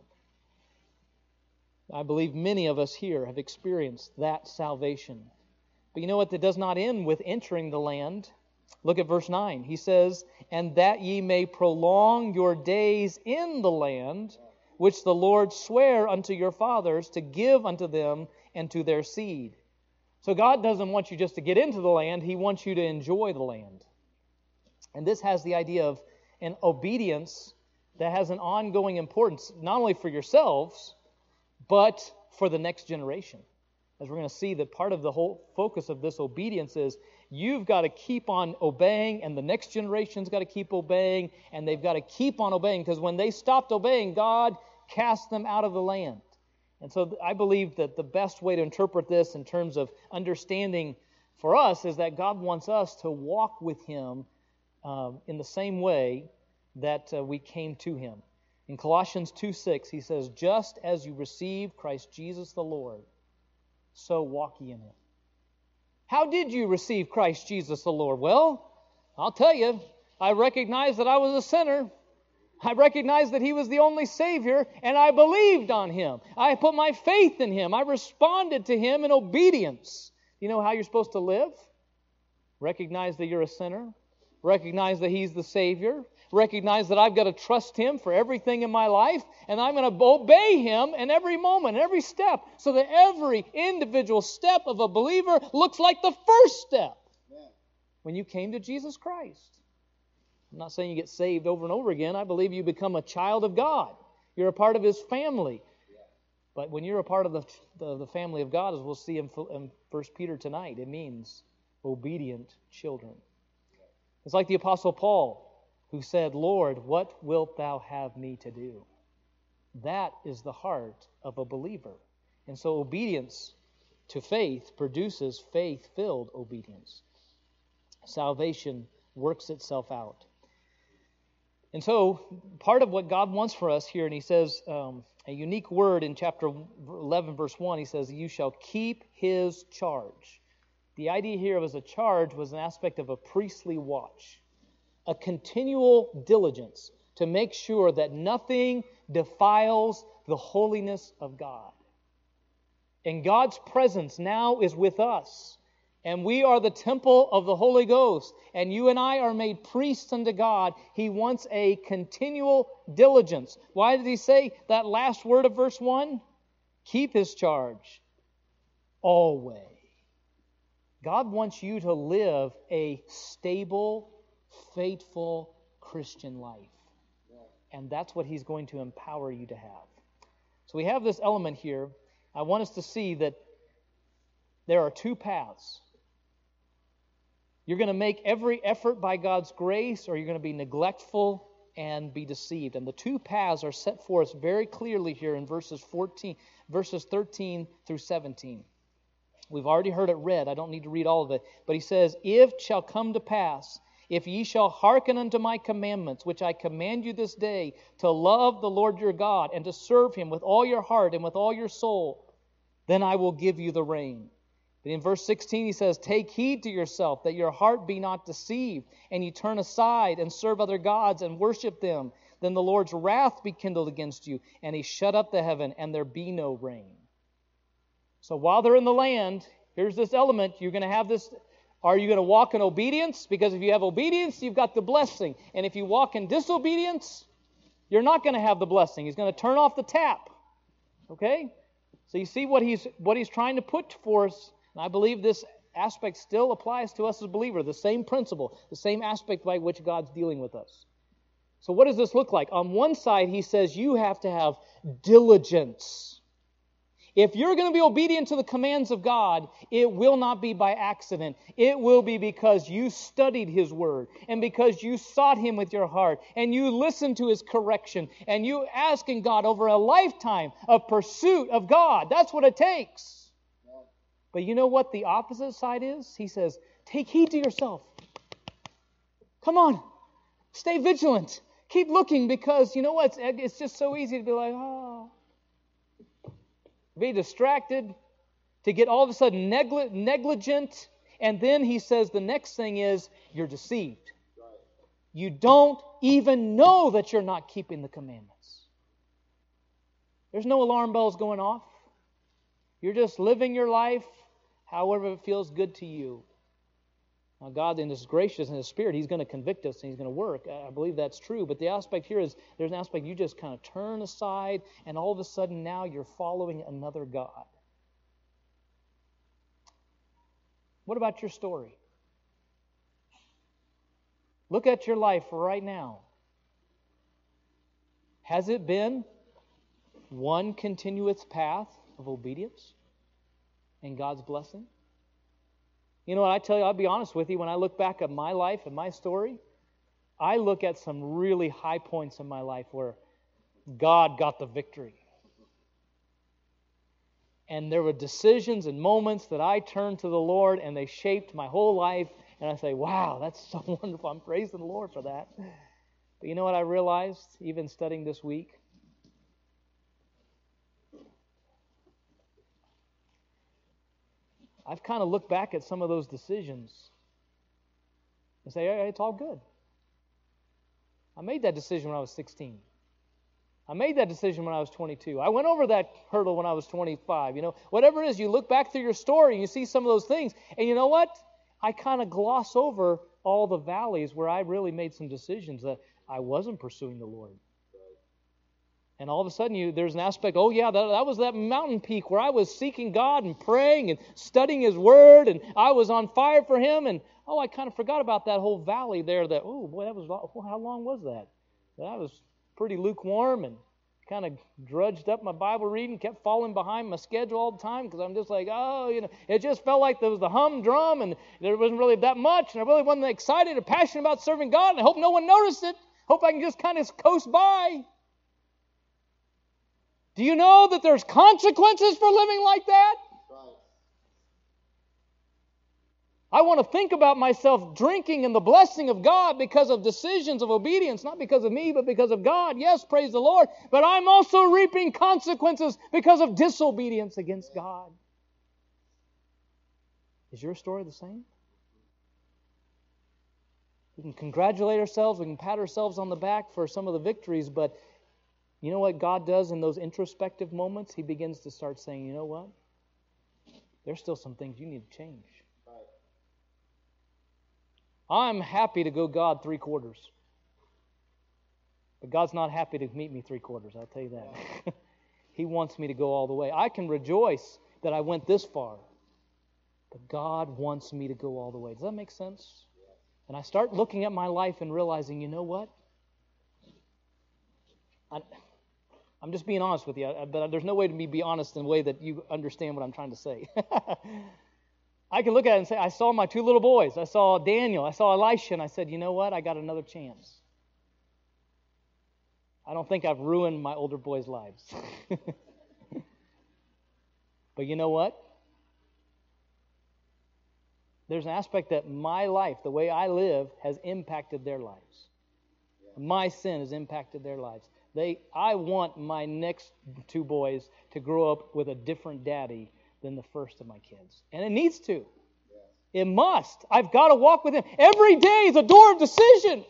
I believe many of us here have experienced that salvation. But you know what? That does not end with entering the land. Look at verse nine. He says, and that ye may prolong your days in the land, which the Lord sware unto your fathers to give unto them and to their seed. So God doesn't want you just to get into the land. He wants you to enjoy the land. And this has the idea of an obedience that has an ongoing importance, not only for yourselves, but for the next generation. As we're going to see, that part of the whole focus of this obedience is you've got to keep on obeying, and the next generation's got to keep obeying, and they've got to keep on obeying, because when they stopped obeying, God cast them out of the land. And so I believe that the best way to interpret this in terms of understanding for us is that God wants us to walk with Him Um, in the same way that uh, we came to Him. In Colossians two six, he says, just as you received Christ Jesus the Lord, so walk ye in Him. How did you receive Christ Jesus the Lord? Well, I'll tell you, I recognized that I was a sinner. I recognized that He was the only Savior, and I believed on Him. I put my faith in Him. I responded to Him in obedience. You know how you're supposed to live? Recognize that you're a sinner. Recognize that He's the Savior. Recognize that I've got to trust Him for everything in my life, and I'm going to obey Him in every moment, in every step, so that every individual step of a believer looks like the first step when you came to Jesus Christ. I'm not saying you get saved over and over again. I believe you become a child of God. You're a part of His family. But when you're a part of the, the, the family of God, as we'll see in, in First Peter tonight, it means obedient children. It's like the Apostle Paul, who said, Lord, what wilt thou have me to do? That is the heart of a believer. And so obedience to faith produces faith-filled obedience. Salvation works itself out. And so part of what God wants for us here, and He says um, a unique word in chapter eleven, verse one, He says, you shall keep His charge. The idea here of as a charge was an aspect of a priestly watch, a continual diligence to make sure that nothing defiles the holiness of God. And God's presence now is with us, and we are the temple of the Holy Ghost, and you and I are made priests unto God. He wants a continual diligence. Why did He say that last word of verse one? Keep His charge always. God wants you to live a stable, faithful Christian life. And that's what He's going to empower you to have. So we have this element here. I want us to see that there are two paths. You're going to make every effort by God's grace, or you're going to be neglectful and be deceived. And the two paths are set for us very clearly here in verses fourteen, verses thirteen through seventeen. We've already heard it read. I don't need to read all of it. But he says, "If it shall come to pass, if ye shall hearken unto my commandments, which I command you this day, to love the Lord your God, and to serve him with all your heart and with all your soul, then I will give you the rain." But in verse sixteen he says, "Take heed to yourself, that your heart be not deceived, and ye turn aside and serve other gods and worship them. Then the Lord's wrath be kindled against you, and he shut up the heaven, and there be no rain." So while they're in the land, here's this element. You're going to have this. Are you going to walk in obedience? Because if you have obedience, you've got the blessing. And if you walk in disobedience, you're not going to have the blessing. He's going to turn off the tap. Okay? So you see what he's what he's trying to put for us. And I believe this aspect still applies to us as believers. The same principle, the same aspect by which God's dealing with us. So what does this look like? On one side, he says you have to have diligence. If you're going to be obedient to the commands of God, it will not be by accident. It will be because you studied His Word, and because you sought Him with your heart, and you listened to His correction, and you asking God over a lifetime of pursuit of God. That's what it takes. But you know what the opposite side is? He says, take heed to yourself. Come on. Stay vigilant. Keep looking, because you know what? It's, it's just so easy to be like, oh... be distracted, to get all of a sudden negli- negligent, and then he says the next thing is you're deceived. Right. You don't even know that you're not keeping the commandments. There's no alarm bells going off. You're just living your life however it feels good to you. Now, God, in His gracious and His Spirit, He's going to convict us and He's going to work. I believe that's true. But the aspect here is there's an aspect you just kind of turn aside, and all of a sudden now you're following another God. What about your story? Look at your life right now. Has it been one continuous path of obedience and God's blessing? You know what, I tell you, I'll be honest with you, when I look back at my life and my story, I look at some really high points in my life where God got the victory. And there were decisions and moments that I turned to the Lord, and they shaped my whole life, and I say, wow, that's so wonderful. I'm praising the Lord for that. But you know what I realized, even studying this week? I've kind of looked back at some of those decisions and say, hey, it's all good. I made that decision when I was sixteen. I made that decision when I was twenty-two. I went over that hurdle when I was twenty-five. You know, whatever it is, you look back through your story and you see some of those things. And you know what? I kind of gloss over all the valleys where I really made some decisions that I wasn't pursuing the Lord. And all of a sudden, you there's an aspect, oh yeah, that, that was that mountain peak where I was seeking God and praying and studying His Word, and I was on fire for Him, and oh, I kind of forgot about that whole valley there that, oh boy, that was, how long was that? That was pretty lukewarm, and kind of drudged up my Bible reading, kept falling behind my schedule all the time, because I'm just like, oh, you know, it just felt like there was the humdrum, and there wasn't really that much, and I really wasn't excited or passionate about serving God, and I hope no one noticed it. Hope I can just kind of coast by. Do you know that there's consequences for living like that? Right. I want to think about myself drinking in the blessing of God because of decisions of obedience, not because of me, but because of God. Yes, praise the Lord. But I'm also reaping consequences because of disobedience against God. Is your story the same? We can congratulate ourselves, we can pat ourselves on the back for some of the victories, but you know what God does in those introspective moments? He begins to start saying, you know what? There's still some things you need to change. Right. I'm happy to go God three quarters. But God's not happy to meet me three quarters, I'll tell you that. He wants me to go all the way. I can rejoice that I went this far. But God wants me to go all the way. Does that make sense? And I start looking at my life and realizing, you know what? I, I'm just being honest with you, but there's no way to me be honest in a way that you understand what I'm trying to say. I can look at it and say, I saw my two little boys. I saw Daniel. I saw Elisha, and I said, you know what? I got another chance. I don't think I've ruined my older boys' lives. But you know what? There's an aspect that my life, the way I live, has impacted their lives. My sin has impacted their lives. They, I want my next two boys to grow up with a different daddy than the first of my kids. And it needs to. It must. I've got to walk with him. Every day is a door of decision.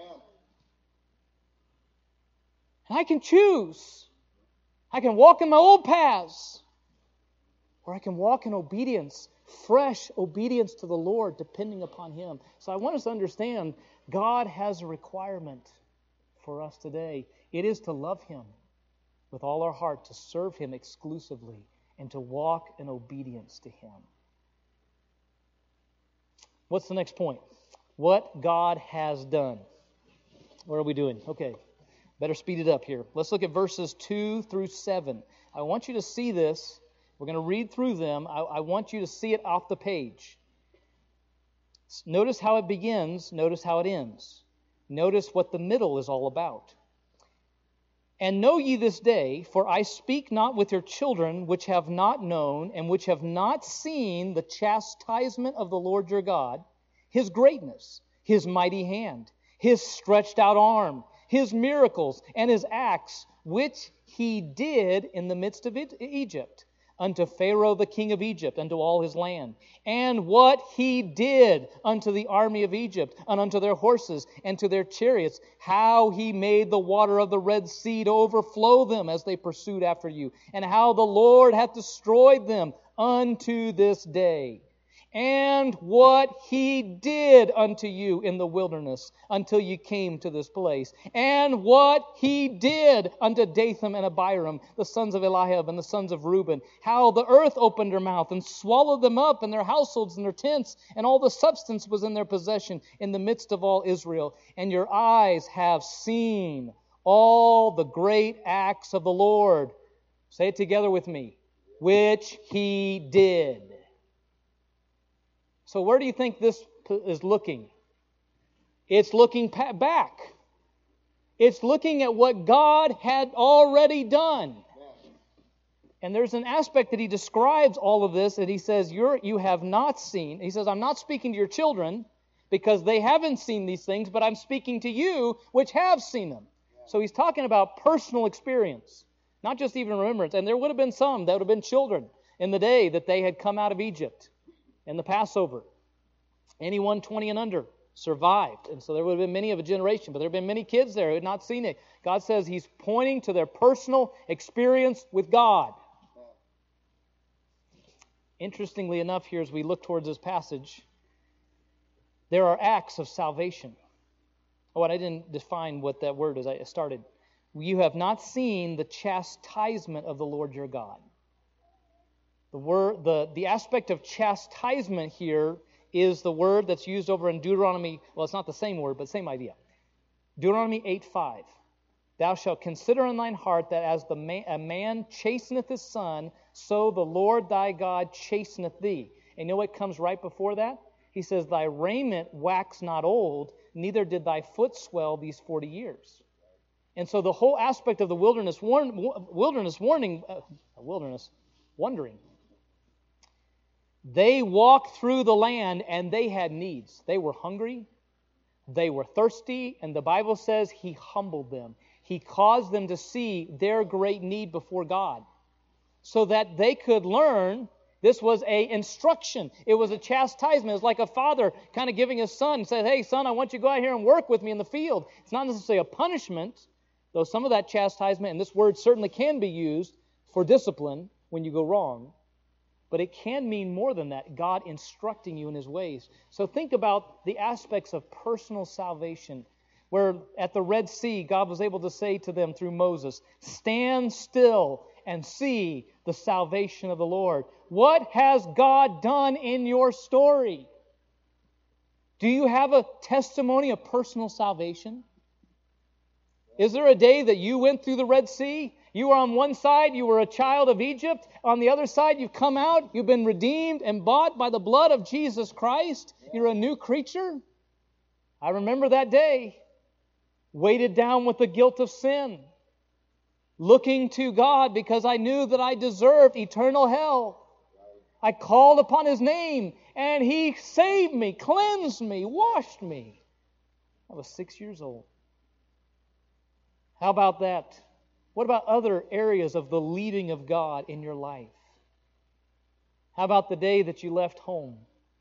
And I can choose. I can walk in my old paths, or I can walk in obedience, fresh obedience to the Lord, depending upon Him. So I want us to understand God has a requirement for us today. It is to love Him with all our heart, to serve Him exclusively, and to walk in obedience to Him. What's the next point? What God has done. What are we doing? Okay, better speed it up here. Let's look at verses two through seven. I want you to see this. We're going to read through them. I, I want you to see it off the page. Notice how it begins. Notice how it ends. Notice what the middle is all about. And know ye this day, for I speak not with your children, which have not known, and which have not seen the chastisement of the Lord your God, His greatness, His mighty hand, His stretched out arm, His miracles, and His acts, which He did in the midst of Egypt, unto Pharaoh the king of Egypt, unto all his land, and what He did unto the army of Egypt, and unto their horses, and to their chariots, how He made the water of the Red Sea to overflow them as they pursued after you, and how the Lord hath destroyed them unto this day, and what He did unto you in the wilderness until you came to this place, and what He did unto Dathan and Abiram, the sons of Eliab and the sons of Reuben, how the earth opened her mouth and swallowed them up, and their households and their tents, and all the substance was in their possession in the midst of all Israel. And your eyes have seen all the great acts of the Lord. Say it together with me. Which He did. So where do you think this is looking? It's looking back. It's looking at what God had already done. And there's an aspect that He describes all of this, and He says, You're, you have not seen. He says, I'm not speaking to your children because they haven't seen these things, but I'm speaking to you which have seen them. So He's talking about personal experience, not just even remembrance. And there would have been some that would have been children in the day that they had come out of Egypt. And the Passover, anyone twenty and under survived. And so there would have been many of a generation, but there have been many kids there who had not seen it. God says He's pointing to their personal experience with God. Interestingly enough, here as we look towards this passage, there are acts of salvation. Oh, and I didn't define what that word is. I started. You have not seen the chastisement of the Lord your God. The word, the, the aspect of chastisement here is the word that's used over in Deuteronomy. Well, it's not the same word, but same idea. Deuteronomy eight five. Thou shalt consider in thine heart that as the man, a man chasteneth his son, so the Lord thy God chasteneth thee. And you know what comes right before that? He says, Thy raiment wax not old, neither did thy foot swell these forty years. And so the whole aspect of the wilderness, warn, wilderness warning, uh, wilderness wandering. They walked through the land and they had needs. They were hungry. They were thirsty. And the Bible says He humbled them. He caused them to see their great need before God so that they could learn. This was a instruction. It was a chastisement. It was like a father kind of giving his son, said, hey, son, I want you to go out here and work with me in the field. It's not necessarily a punishment, though some of that chastisement, and this word certainly can be used for discipline when you go wrong. But it can mean more than that, God instructing you in His ways. So think about the aspects of personal salvation, where at the Red Sea, God was able to say to them through Moses, stand still and see the salvation of the Lord. What has God done in your story? Do you have a testimony of personal salvation? Is there a day that you went through the Red Sea? You were on one side, you were a child of Egypt. On the other side, you've come out, you've been redeemed and bought by the blood of Jesus Christ. You're a new creature. I remember that day, weighted down with the guilt of sin. looking to God because I knew that I deserved eternal hell. I called upon His name, and He saved me, cleansed me, washed me. I was six years old. How about that? What about other areas of the leading of God in your life? How about the day that you left home?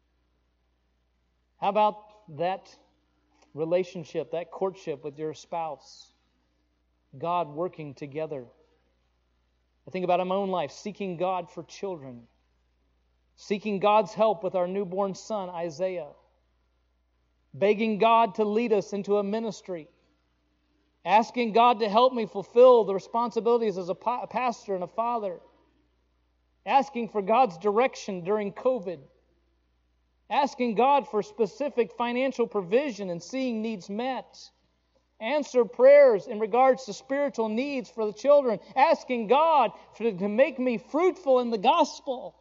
How about that relationship, that courtship with your spouse? God working together. I think about my own life, seeking God for children. Seeking God's help with our newborn son, Isaiah. Begging God to lead us into a ministry. Asking God to help me fulfill the responsibilities as a pastor and a father. Asking for God's direction during COVID. Asking God for specific financial provision and seeing needs met. Answer prayers in regards to spiritual needs for the children. Asking God for, to make me fruitful in the gospel.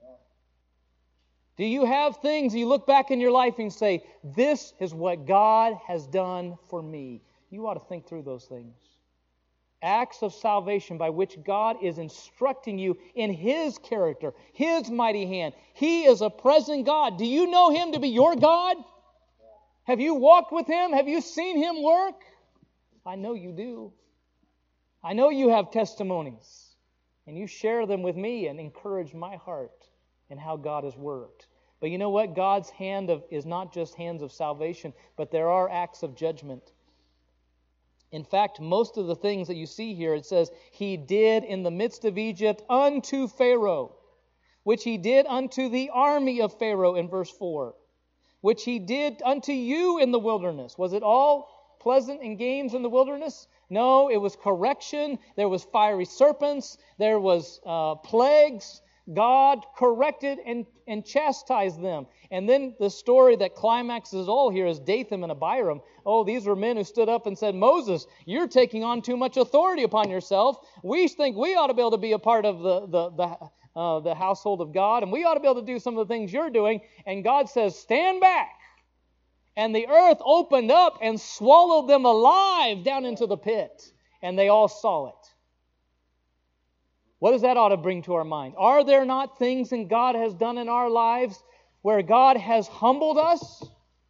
Do you have things you look back in your life and say, this is what God has done for me? You ought to think through those things. Acts of salvation by which God is instructing you in His character, His mighty hand. He is a present God. Do you know Him to be your God? Have you walked with Him? Have you seen Him work? I know you do. I know you have testimonies, and you share them with me and encourage my heart in how God has worked. But you know what? God's hand of, is not just hands of salvation, but there are acts of judgment. In fact, most of the things that you see here, it says, He did in the midst of Egypt unto Pharaoh, which He did unto the army of Pharaoh in verse four, which He did unto you in the wilderness. Was it all pleasant and games in the wilderness? No, it was correction. There was fiery serpents. There was uh, plagues. God corrected and, and chastised them. And then the story that climaxes all here is Dathan and Abiram. Oh, these were men who stood up and said, Moses, you're taking on too much authority upon yourself. We think we ought to be able to be a part of the, the, the, uh, the household of God, and we ought to be able to do some of the things you're doing. And God says, stand back. And the earth opened up and swallowed them alive down into the pit. And they all saw it. What does that ought to bring to our mind? Are there not things that God has done in our lives where God has humbled us?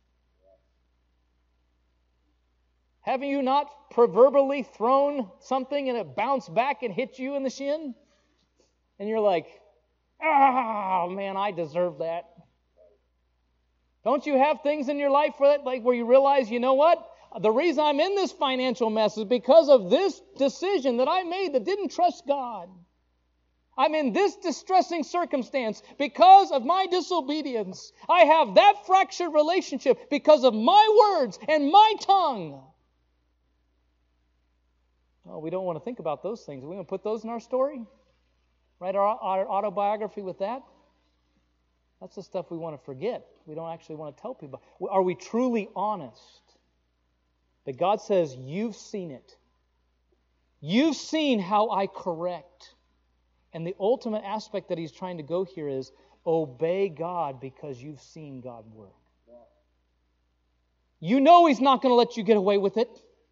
Haven't you not proverbially thrown something and it bounced back and hit you in the shin? And you're like, ah, oh, man, I deserve that. Don't you have things in your life where, that, like, where you realize, you know what? The reason I'm in this financial mess is because of this decision that I made that didn't trust God. I'm in this distressing circumstance because of my disobedience. I have that fractured relationship because of my words and my tongue. Oh, we don't want to think about those things. Are we going to put those in our story? Write our, our autobiography with that? That's the stuff we want to forget. We don't actually want to tell people. Are we truly honest? That God says, you've seen it. You've seen how I correct. And the ultimate aspect that He's trying to go here is obey God because you've seen God work. You know He's not going to let you get away with it.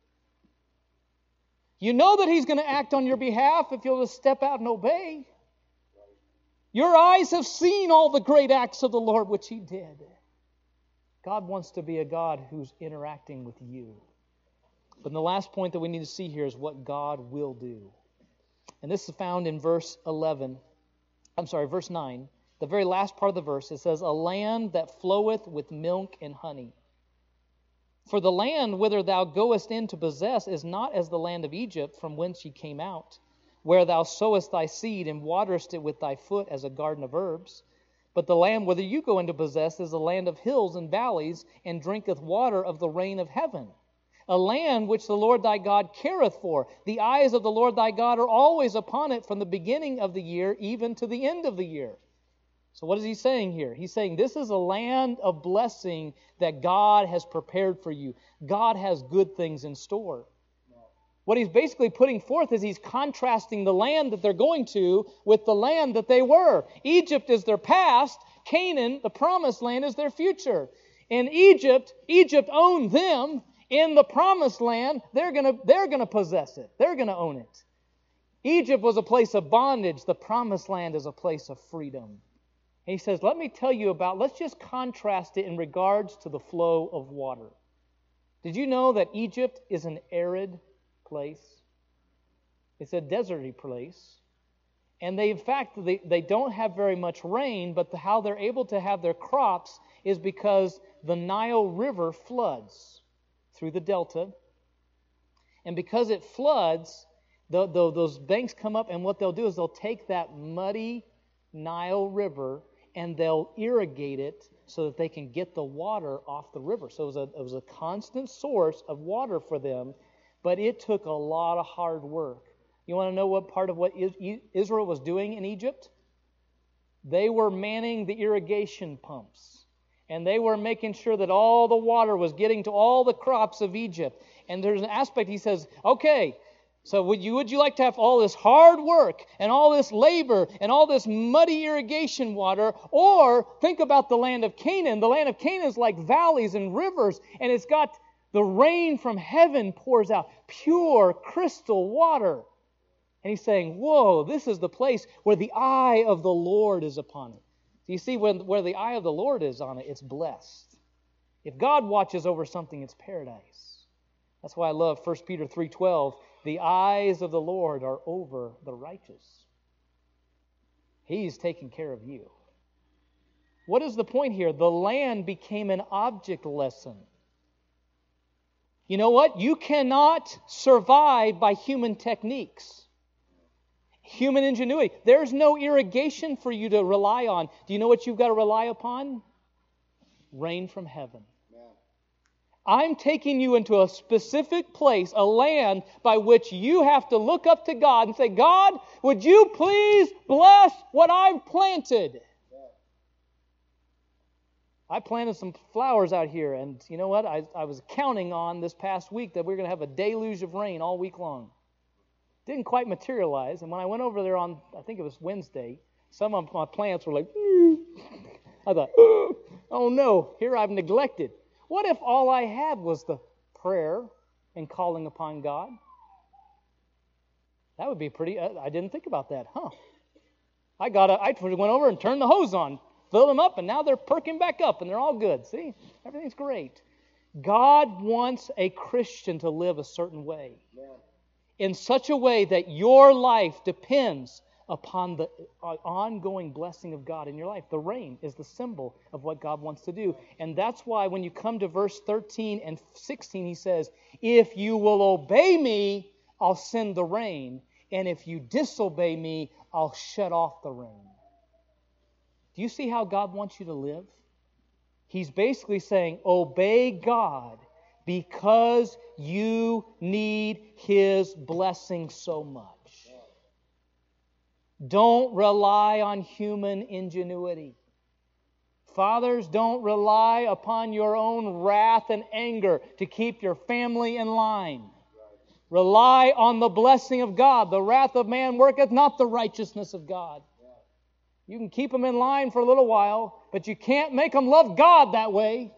You know that He's going to act on your behalf if you'll just step out and obey. Your eyes have seen all the great acts of the Lord which He did. God wants to be a God who's interacting with you. But the last point that we need to see here is what God will do. And this is found in verse eleven. I'm sorry, verse nine. The very last part of the verse, it says, a land that floweth with milk and honey. For the land whither thou goest in to possess is not as the land of Egypt from whence ye came out, where thou sowest thy seed and waterest it with thy foot as a garden of herbs. But the land whither you go in to possess is a land of hills and valleys, and drinketh water of the rain of heaven. A land which the Lord thy God careth for. The eyes of the Lord thy God are always upon it from the beginning of the year even to the end of the year. So what is he saying here? He's saying this is a land of blessing that God has prepared for you. God has good things in store. What he's basically putting forth is he's contrasting the land that they're going to with the land that they were. Egypt is their past. Canaan, the promised land, is their future. In Egypt, Egypt owned them. In the promised land, they're going to they're going to possess it. They're going to own it. Egypt was a place of bondage. The promised land is a place of freedom. And he says, let me tell you about, let's just contrast it in regards to the flow of water. Did you know that Egypt is an arid place? It's a deserty place. And they, in fact, they, they don't have very much rain, but the, how they're able to have their crops is because the Nile River floods through the delta. And because it floods, the, the, those banks come up, and what they'll do is they'll take that muddy Nile River and they'll irrigate it so that they can get the water off the river. So it was a, it was a constant source of water for them, but it took a lot of hard work. You want to know what part of what Israel was doing in Egypt? They were manning the irrigation pumps. And they were making sure that all the water was getting to all the crops of Egypt. And there's an aspect, he says, okay, so would you, would you like to have all this hard work and all this labor and all this muddy irrigation water? Or think about the land of Canaan. The land of Canaan is like valleys and rivers, and it's got the rain from heaven pours out, pure crystal water. And he's saying, whoa, this is the place where the eye of the Lord is upon it. So you see, when, where the eye of the Lord is on it, it's blessed. If God watches over something, it's paradise. That's why I love First Peter three twelve. The eyes of the Lord are over the righteous. He's taking care of you. What is the point here? The land became an object lesson. You know what? You cannot survive by human techniques. Human ingenuity. There's no irrigation for you to rely on. Do you know what you've got to rely upon? Rain from heaven. I'm taking you into a specific place, a land by which you have to look up to God and say, God, would you please bless what I've planted? I planted some flowers out here, and you know what? I, I was counting on this past week that we we're going to have a deluge of rain all week long. Didn't quite materialize, and when I went over there on, I think it was Wednesday, some of my plants were like, I thought, oh no, here I've neglected. What if all I had was the prayer and calling upon God? That would be pretty, I didn't think about that, huh? I got, a, I went over and turned the hose on, filled them up, and now they're perking back up, and they're all good. See, everything's great. God wants a Christian to live a certain way, in such a way that your life depends upon the ongoing blessing of God in your life. The rain is the symbol of what God wants to do. And that's why when you come to verse thirteen and sixteen, he says, if you will obey me, I'll send the rain. And if you disobey me, I'll shut off the rain. Do you see how God wants you to live? He's basically saying, obey God because you need His blessing so much. Don't rely on human ingenuity. Fathers, don't rely upon your own wrath and anger to keep your family in line. Rely on the blessing of God. The wrath of man worketh not the righteousness of God. You can keep them in line for a little while, but you can't make them love God that way.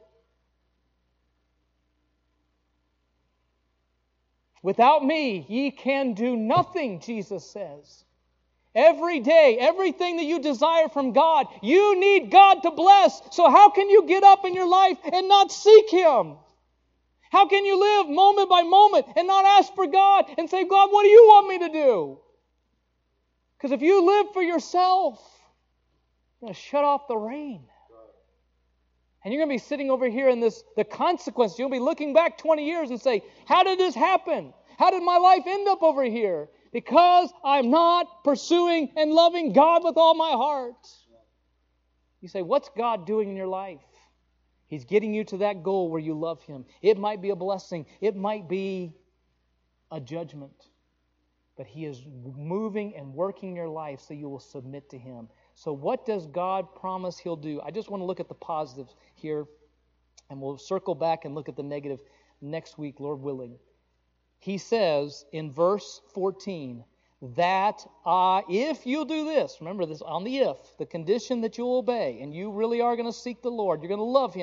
Without me, ye can do nothing, Jesus says. Every day, everything that you desire from God, you need God to bless. So how can you get up in your life and not seek Him? How can you live moment by moment and not ask for God and say, God, what do you want me to do? Because if you live for yourself, you're going to shut off the rain. And you're going to be sitting over here in this, the consequence. You'll be looking back twenty years and say, how did this happen? How did my life end up over here? Because I'm not pursuing and loving God with all my heart. You say, what's God doing in your life? He's getting you to that goal where you love Him. It might be a blessing. It might be a judgment. But He is moving and working your life so you will submit to Him. So what does God promise He'll do? I just want to look at the positives here, and we'll circle back and look at the negative next week, Lord willing. He says in verse fourteen that uh, if you'll do this, remember this on the if, the condition that you'll obey, and you really are going to seek the Lord, you're going to love Him,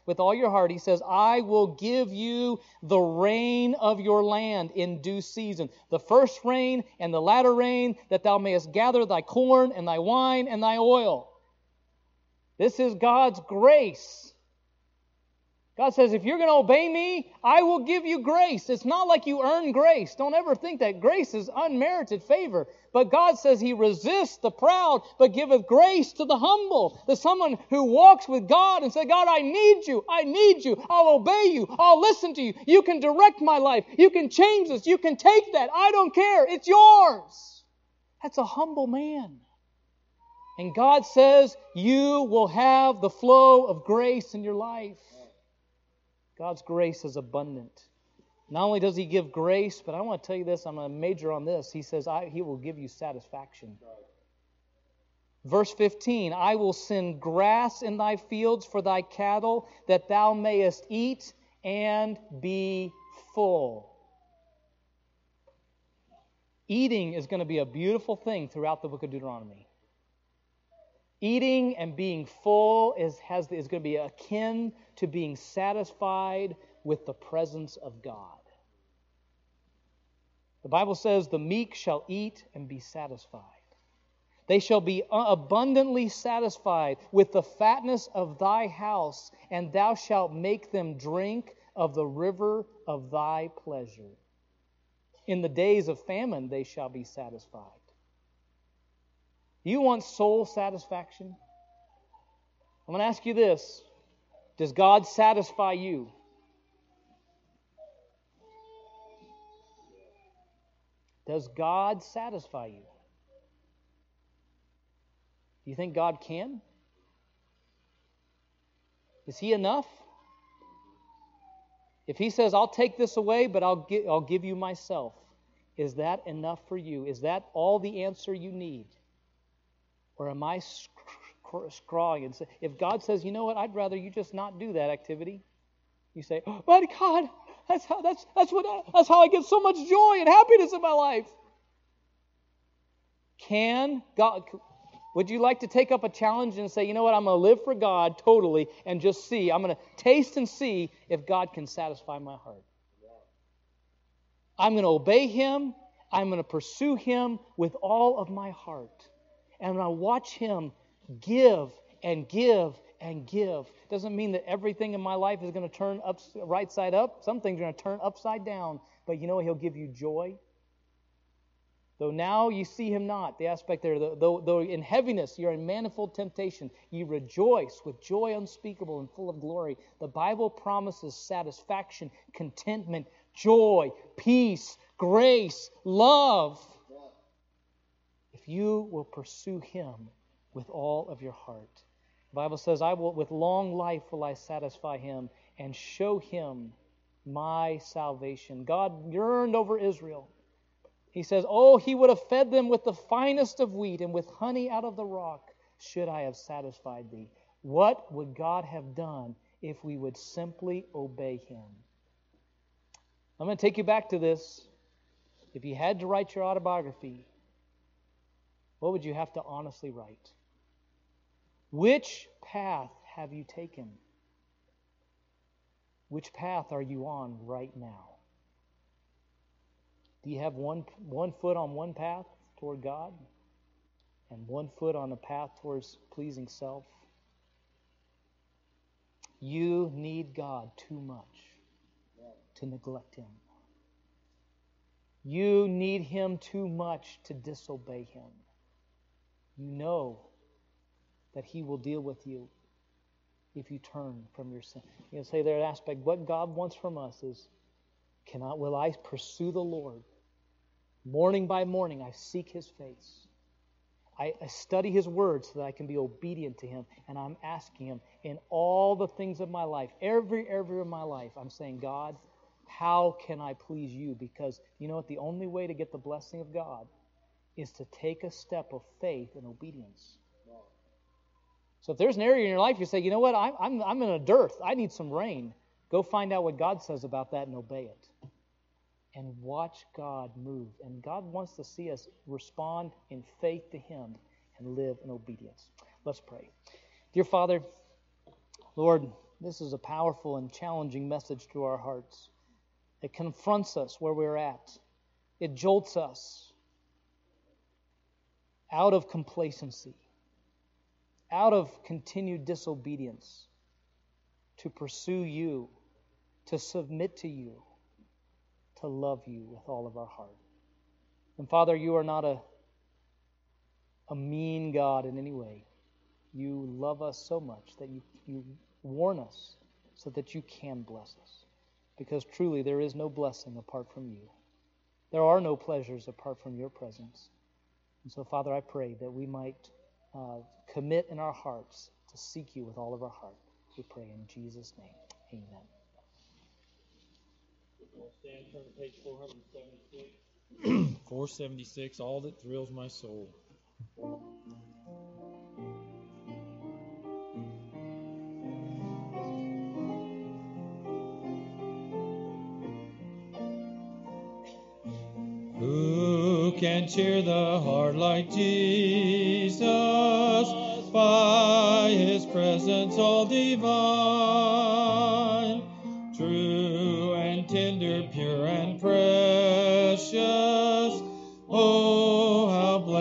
with all your heart, he says, I will give you the rain of your land in due season, the first rain and the latter rain, that thou mayest gather thy corn and thy wine and thy oil. This is God's grace. God says, if you're going to obey me, I will give you grace. It's not like you earn grace. Don't ever think that grace is unmerited favor. But God says He resists the proud, but giveth grace to the humble. To someone who walks with God and says, God, I need you. I need you. I'll obey you. I'll listen to you. You can direct my life. You can change this. You can take that. I don't care. It's yours. That's a humble man. And God says, you will have the flow of grace in your life. God's grace is abundant. Not only does He give grace, but I want to tell you this, I'm going to major on this. He says, I, He will give you satisfaction. Verse fifteen, I will send grass in thy fields for thy cattle, that thou mayest eat and be full. Eating is going to be a beautiful thing throughout the book of Deuteronomy. Eating and being full is, has, is going to be akin to being satisfied with the presence of God. The Bible says, the meek shall eat and be satisfied. They shall be abundantly satisfied with the fatness of thy house, and thou shalt make them drink of the river of thy pleasure. In the days of famine they shall be satisfied. You want soul satisfaction? I'm going to ask you this. Does God satisfy you? Does God satisfy you? Do you think God can? Is He enough? If He says, I'll take this away, but I'll, gi- I'll give you myself, is that enough for you? Is that all the answer you need? Or am I scrawling and say, if God says, you know what, I'd rather you just not do that activity. You say, oh, but God, that's how that's that's what I, that's how I get so much joy and happiness in my life. Can God? Would you like to take up a challenge and say, you know what, I'm going to live for God totally and just see. I'm going to taste and see if God can satisfy my heart. I'm going to obey Him. I'm going to pursue Him with all of my heart. And when I watch Him give and give and give, doesn't mean that everything in my life is going to turn up right side up. Some things are going to turn upside down. But you know He'll give you joy. Though now you see Him not, the aspect there, though, though in heaviness you're in manifold temptation, you rejoice with joy unspeakable and full of glory. The Bible promises satisfaction, contentment, joy, peace, grace, love. If you will pursue Him with all of your heart. The Bible says, I will, with long life will I satisfy him and show him my salvation. God yearned over Israel. He says, oh, He would have fed them with the finest of wheat and with honey out of the rock, should I have satisfied thee. What would God have done if we would simply obey Him? I'm going to take you back to this. If you had to write your autobiography, what would you have to honestly write? Which path have you taken? Which path are you on right now? Do you have one, one foot on one path toward God and one foot on a path towards pleasing self? You need God too much to neglect Him. You need Him too much to disobey Him. You know that He will deal with you if you turn from your sin. You know, say there an aspect, what God wants from us is, cannot, will I pursue the Lord? Morning by morning, I seek His face. I, I study His Word so that I can be obedient to Him. And I'm asking Him in all the things of my life, every area of my life, I'm saying, God, how can I please You? Because you know what? The only way to get the blessing of God is to take a step of faith and obedience. So if there's an area in your life you say, you know what, I'm, I'm, I'm in a dearth. I need some rain. Go find out what God says about that and obey it. And watch God move. And God wants to see us respond in faith to Him and live in obedience. Let's pray. Dear Father, Lord, This is a powerful and challenging message to our hearts. It confronts us where we're at. It jolts us out of complacency, out of continued disobedience, to pursue you, to submit to you, to love you with all of our heart. And Father, you are not a, a mean God in any way. You love us so much that you, you warn us so that you can bless us. Because truly there is no blessing apart from you. There are no pleasures apart from your presence. And so, Father, I pray that we might uh, commit in our hearts to seek you with all of our heart. We pray in Jesus' name. Amen. Stand, turn to page four seventy-six. four seventy-six, All That Thrills My Soul. Who can cheer the heart like Jesus, by his presence all divine?